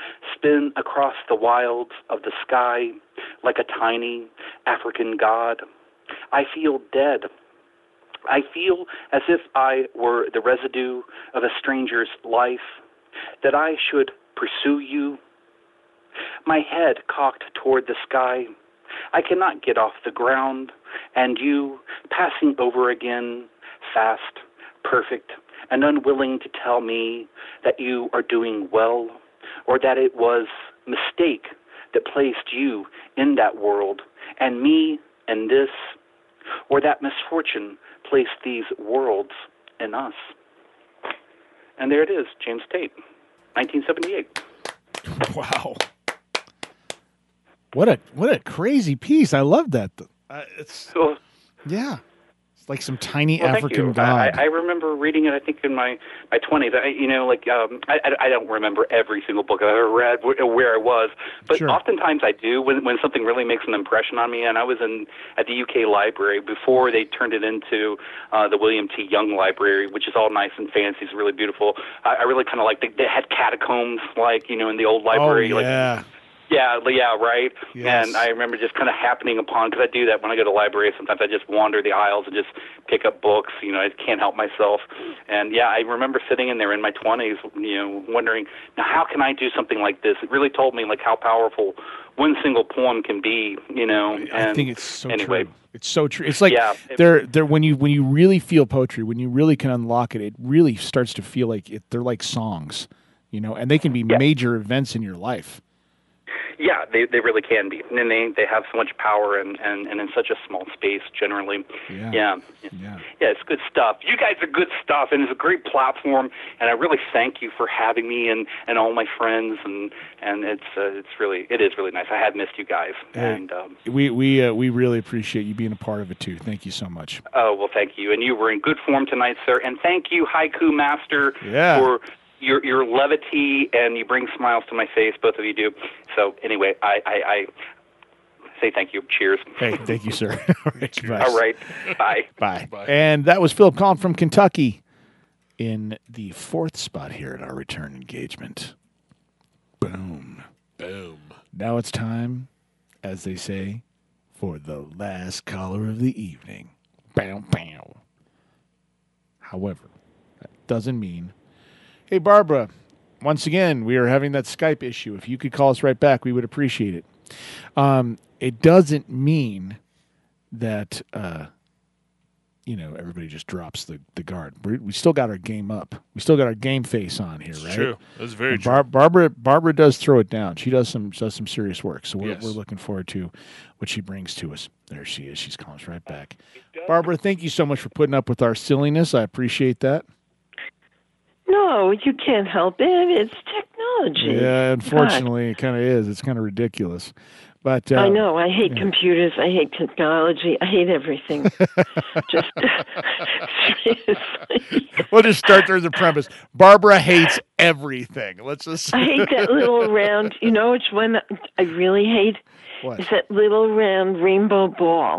spin across the wilds of the sky like a tiny African god. I feel dead. I feel as if I were the residue of a stranger's life, that I should pursue you. My head cocked toward the sky, I cannot get off the ground, and you, passing over again, fast, perfect, and unwilling to tell me that you are doing well, or that it was mistake that placed you in that world, and me in this, or that misfortune placed these worlds in us. And there it is, James Tate, nineteen seventy-eight. Wow. What a what a crazy piece. I love that. Uh, it's so, yeah. It's like some tiny well, African thank you. I, god. I remember reading it, I think, in my, my twenties. I, you know, like, um, I, I don't remember every single book I've ever read, where I was, but Sure. oftentimes I do when, when something really makes an impression on me. And I was in at the U K Library before they turned it into uh, the William T. Young Library, which is all nice and fancy. It's really beautiful. I, I really kind of like, they, they had catacombs, like, you know, in the old library. Oh, yeah. Like, Yeah, yeah, right. Yes. And I remember just kind of happening upon, because I do that when I go to libraries. Sometimes I just wander the aisles and just pick up books. You know, I can't help myself. And yeah, I remember sitting in there in my twenties, you know, wondering, now how can I do something like this? It really told me like how powerful one single poem can be. You know, and I think it's so anyway. true. It's so true. It's like Yeah. they're they're when you when you really feel poetry, when you really can unlock it, it really starts to feel like it, they're like songs, you know, and they can be Yeah. major events in your life. Yeah, they they really can be, and they they have so much power and, and, and in such a small space generally. Yeah. yeah, yeah, yeah, it's good stuff. You guys are good stuff, and it's a great platform. And I really thank you for having me and, and all my friends, and and it's uh, it's really it is really nice. I have missed you guys, Hey, and um, we we uh, we really appreciate you being a part of it too. Thank you so much. oh well, thank you. And you were in good form tonight, sir. And thank you, Haiku Master, Yeah. for your your levity, and you bring smiles to my face. Both of you do. So anyway, I, I, I say thank you. Cheers. Hey, thank you, sir. All right, bye. All right. Bye. Bye. And that was Philip calling from Kentucky in the fourth spot here at our return engagement. Boom. Boom. Now it's time, as they say, for the last caller of the evening. Bow, bow. However, that doesn't mean... Hey, Barbara, once again, we are having that Skype issue. If you could call us right back, we would appreciate it. Um, it doesn't mean that, uh, you know, everybody just drops the, the guard. We're, we still got our game up. We still got our game face on here, right? True. That's very And true. Bar- Barbara Barbara does throw it down. She does some does some serious work. So we're, Yes. we're looking forward to what she brings to us. There she is. She's calling us right back. Barbara, thank you so much for putting up with our silliness. I appreciate that. No, you can't help it. It's technology. Yeah, unfortunately, it kind of is. It's kind of ridiculous. But uh, I know. I hate yeah. computers. I hate technology. I hate everything. Just seriously. We'll just start there as a premise. Barbara hates everything. Let's just. I hate that little round. You know which one I really hate? What? Is that little round rainbow ball.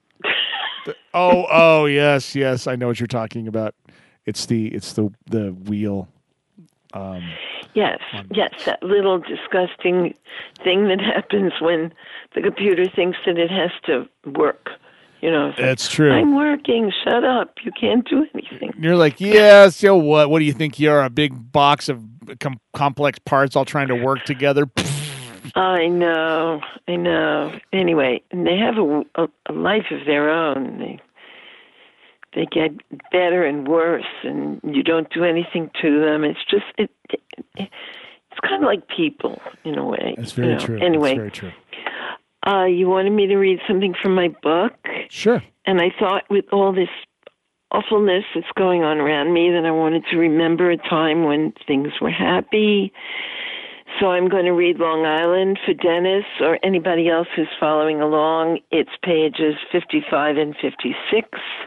Oh, oh, yes, yes. I know what you're talking about. It's the it's the the wheel. Um, Yes, yes, that little disgusting thing that happens when the computer thinks that it has to work. You know, it's like, That's true. I'm working. Shut up. You can't do anything. You're like, yeah, so what? What do you think you are? A big box of com- complex parts all trying to work together? I know, I know. Anyway, and they have a, a, a life of their own. They they get better and worse, and you don't do anything to them. It's just it. it, it it's kind of like people in a way. That's very you know. true. Anyway, That's very true. Uh, you wanted me to read something from my book? Sure. And I thought with all this awfulness that's going on around me that I wanted to remember a time when things were happy. So I'm going to read Long Island for Dennis or anybody else who's following along. It's pages fifty-five and fifty-six.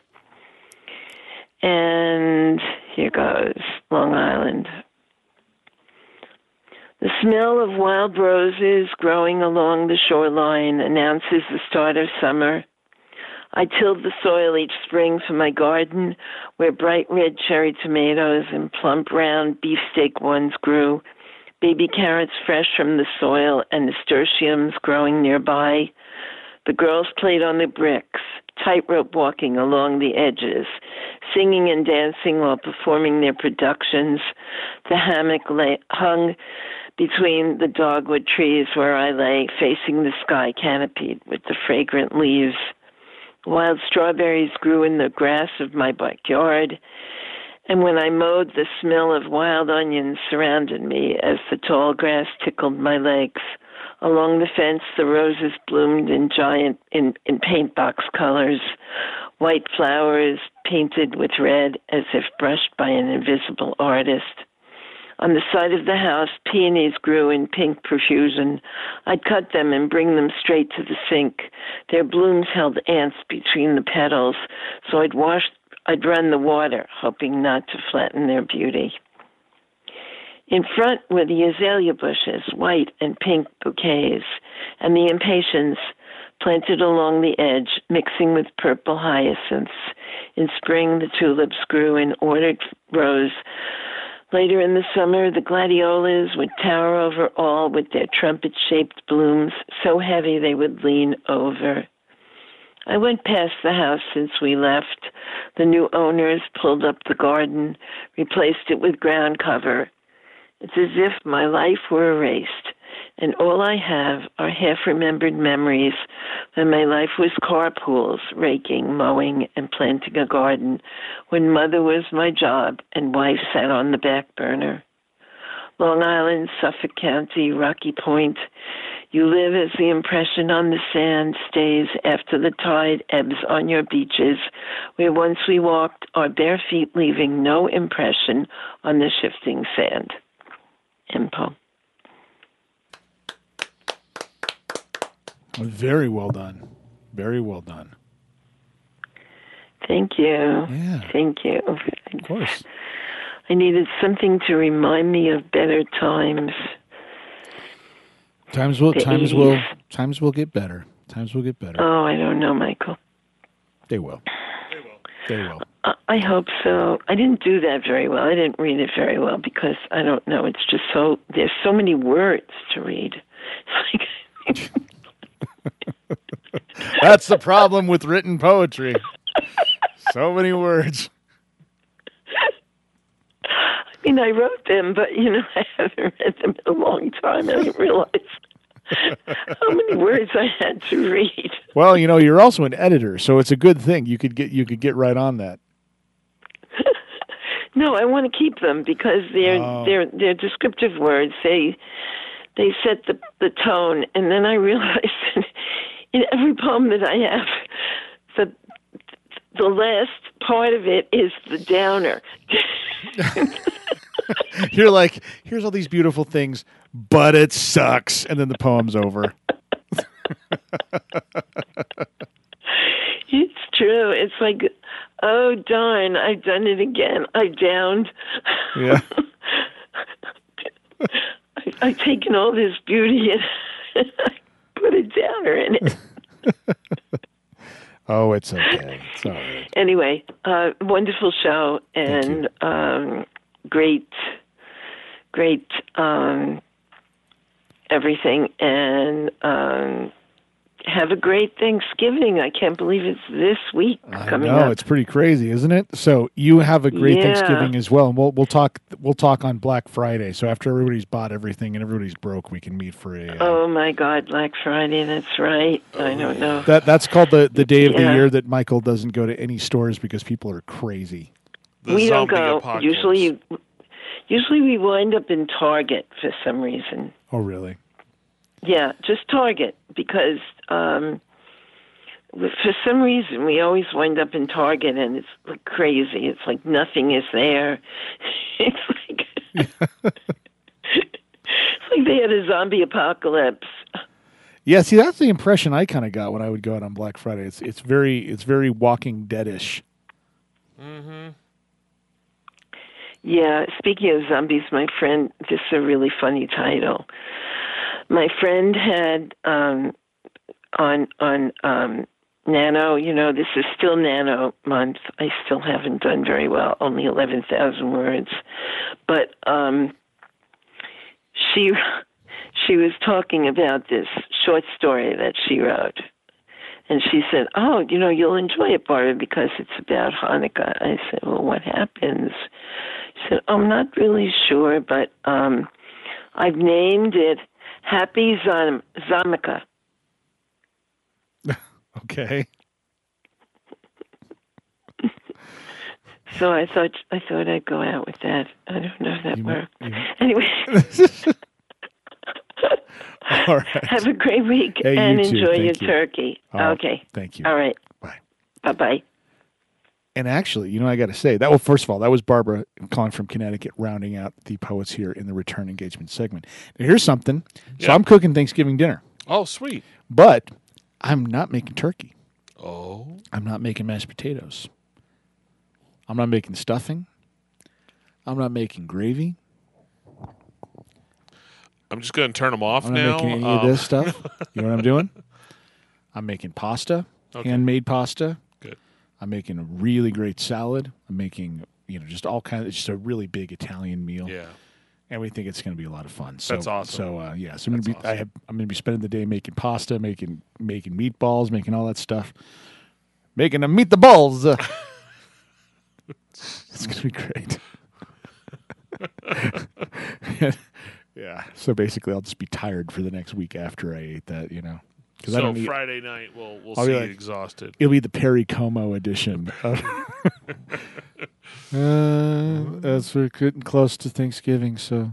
And here goes, Long Island. The smell of wild roses growing along the shoreline announces the start of summer. I tilled the soil each spring for my garden, where bright red cherry tomatoes and plump round beefsteak ones grew, baby carrots fresh from the soil, and nasturtiums growing nearby. The girls played on the bricks, tightrope walking along the edges, singing and dancing while performing their productions. The hammock lay, hung between the dogwood trees where I lay, facing the sky canopied with the fragrant leaves. Wild strawberries grew in the grass of my backyard, and when I mowed, the smell of wild onions surrounded me as the tall grass tickled my legs. Along the fence, the roses bloomed in giant, in, in paint box colors, white flowers painted with red as if brushed by an invisible artist. On the side of the house, peonies grew in pink profusion. I'd cut them and bring them straight to the sink. Their blooms held ants between the petals, so I'd wash, I'd run the water, hoping not to flatten their beauty. In front were the azalea bushes, white and pink bouquets, and the impatiens planted along the edge, mixing with purple hyacinths. In spring, the tulips grew in ordered rows. Later in the summer, the gladiolas would tower over all with their trumpet-shaped blooms, so heavy they would lean over. I went past the house since we left. The new owners pulled up the garden, replaced it with ground cover. It's as if my life were erased, and all I have are half-remembered memories when my life was carpools, raking, mowing, and planting a garden, when mother was my job and wife sat on the back burner. Long Island, Suffolk County, Rocky Point, you live as the impression on the sand stays after the tide ebbs on your beaches, where once we walked, our bare feet leaving no impression on the shifting sand. Impo. Very well done. Very well done. Thank you. Yeah. Thank you. Of course. I needed something to remind me of better times. Times will The times eighties. will times will get better. Times will get better. Oh, I don't know, Michael. They will. They will. They will. I- I hope so. I didn't do that very well. I didn't read it very well because I don't know. It's just so there's so many words to read. It's like That's the problem with written poetry. So many words. I mean, I wrote them, but you know, I haven't read them in a long time. I didn't realize how many words I had to read. Well, you know, you're also an editor, so it's a good thing. You could get you could get right on that. No, I want to keep them because they're Oh. they're they're descriptive words. They they set the the tone, and then I realized that in every poem that I have, the the last part of it is the downer. You're like, here's all these beautiful things, but it sucks, and then the poem's over. It's true. It's like, oh darn, I've done it again. I downed. Yeah. I, I've taken all this beauty and I put a downer in it. Oh, it's okay. It's all right. Anyway, uh, wonderful show and um, great, great um, everything. And um, have a great Thanksgiving. I can't believe it's this week coming No, up. it's pretty crazy, isn't it? So you have a great Yeah. Thanksgiving as well, and we'll we'll talk we'll talk on Black Friday. So after everybody's bought everything and everybody's broke, we can meet for a. Uh, Oh my God, Black Friday, that's right. I don't know. that that's called the the day of the Yeah. year that Michael doesn't go to any stores because people are crazy. we don't go. Usually, usually we wind up in Target for some reason. Oh, really? Yeah, just Target because um, for some reason we always wind up in Target and it's like crazy. It's like nothing is there. It's like it's like they had a zombie apocalypse. Yeah, see, that's the impression I kind of got when I would go out on Black Friday. It's it's very it's very Walking Dead-ish. Mm-hmm. Yeah, speaking of zombies, my friend, this is a really funny title. My friend had um, on on um, Nano, you know, this is still Nano month. I still haven't done very well, only eleven thousand words. But um, she she was talking about this short story that she wrote. And she said, oh, you know, you'll enjoy it, Barbara, because it's about Hanukkah. I said, well, what happens? She said, I'm not really sure, but um, I've named it Happy Zam- Hanukkah. Okay. So I thought I thought I'd go out with that. I don't know if that You worked. know- you- Anyway. All right. Have a great week Hey, you and too. enjoy Thank your you. turkey. Oh, Okay. thank you. All right. Bye. Bye-bye. And actually, you know, I got to say that. Well, first of all, that was Barbara calling from Connecticut, rounding out the poets here in the return engagement segment. Now, here's something. So Yeah. I'm cooking Thanksgiving dinner, Oh, sweet. but I'm not making turkey. Oh. I'm not making mashed potatoes. I'm not making stuffing. I'm not making gravy. I'm just going to turn them off I'm not now. making any Um, of this stuff. You know what I'm doing? I'm making pasta, Okay. handmade pasta. Good. I'm making a really great salad. I'm making, you know, just all kinds. It's just a really big Italian meal. Yeah. And we think it's going to be a lot of fun. So, That's awesome. So uh, yeah, so I'm going to That's be. I have. I'm going to be spending the day making pasta, making making meatballs, making all that stuff, making them meet the balls. Uh, it's going to be great. Yeah. So basically, I'll just be tired for the next week after I ate that. You know, because So I don't eat. Friday night, we'll we'll I'll see be you like- exhausted. It'll be the Perry Como edition. Of uh, as we're getting close to Thanksgiving, so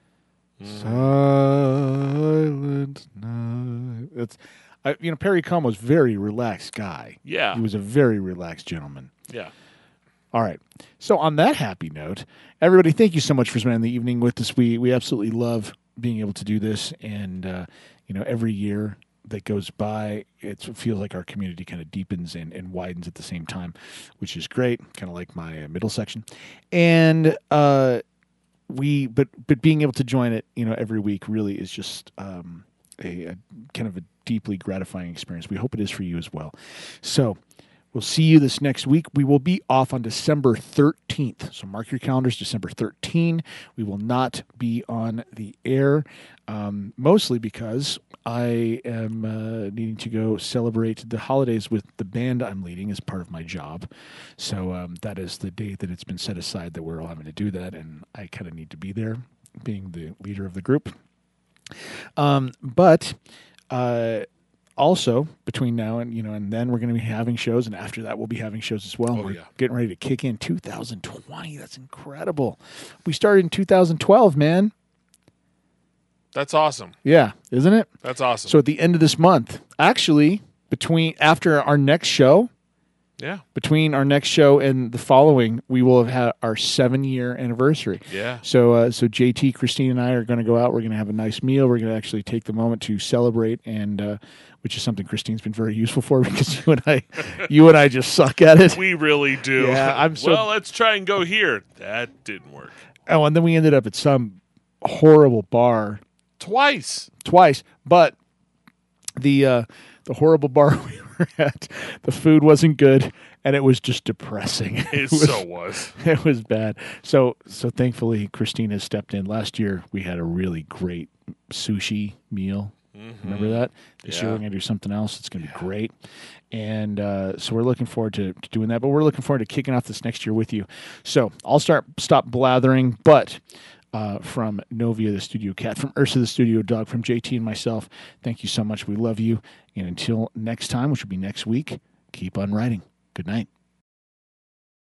silent night. It's, I, you know, Perry Como's a very relaxed guy. Yeah. He was a very relaxed gentleman. Yeah. All right. So on that happy note, everybody, thank you so much for spending the evening with us. We we absolutely love being able to do this, and uh, you know, every year that goes by, it's, it feels like our community kind of deepens and, and widens at the same time, which is great. Kind of like my uh, middle section, and uh, we but but being able to join it, you know, every week really is just um, a, a kind of a deeply gratifying experience. We hope it is for you as well. So. We'll see you this next week. We will be off on December thirteenth. So mark your calendars, December thirteenth. We will not be on the air, um, mostly because I am uh, needing to go celebrate the holidays with the band I'm leading as part of my job. So um, that is the date that it's been set aside that we're all having to do that, and I kind of need to be there, being the leader of the group. Um, but... Uh, Also, between now and you know, and then we're going to be having shows, and after that, we'll be having shows as well. Oh, we're yeah. getting ready to kick in two thousand twenty. That's incredible. We started in two thousand twelve, man. That's awesome. Yeah, isn't it? That's awesome. So at the end of this month, actually, between after our next show, Yeah. between our next show and the following, we will have had our seven-year anniversary. Yeah. So, uh, so J T, Christine, and I are going to go out. We're going to have a nice meal. We're going to actually take the moment to celebrate, and uh, which is something Christine's been very useful for because you and I, you and I just suck at it. We really do. Yeah, I'm so- Well, let's try and go here. That didn't work. Oh, and then we ended up at some horrible bar Twice. twice, but the uh, the horrible bar we were at, the food wasn't good, and it was just depressing. It so was. It was bad. So so thankfully, Christine has stepped in. Last year, we had a really great sushi meal. Mm-hmm. Remember that? This year, Yeah. we're going to do something else. It's going to be great. And uh, so we're looking forward to, to doing that. But we're looking forward to kicking off this next year with you. So I'll start stop blathering, but... Uh, from Novia, the studio cat, from Ursa, the studio dog, from J T and myself, thank you so much. We love you. And until next time, which will be next week, keep on writing. Good night.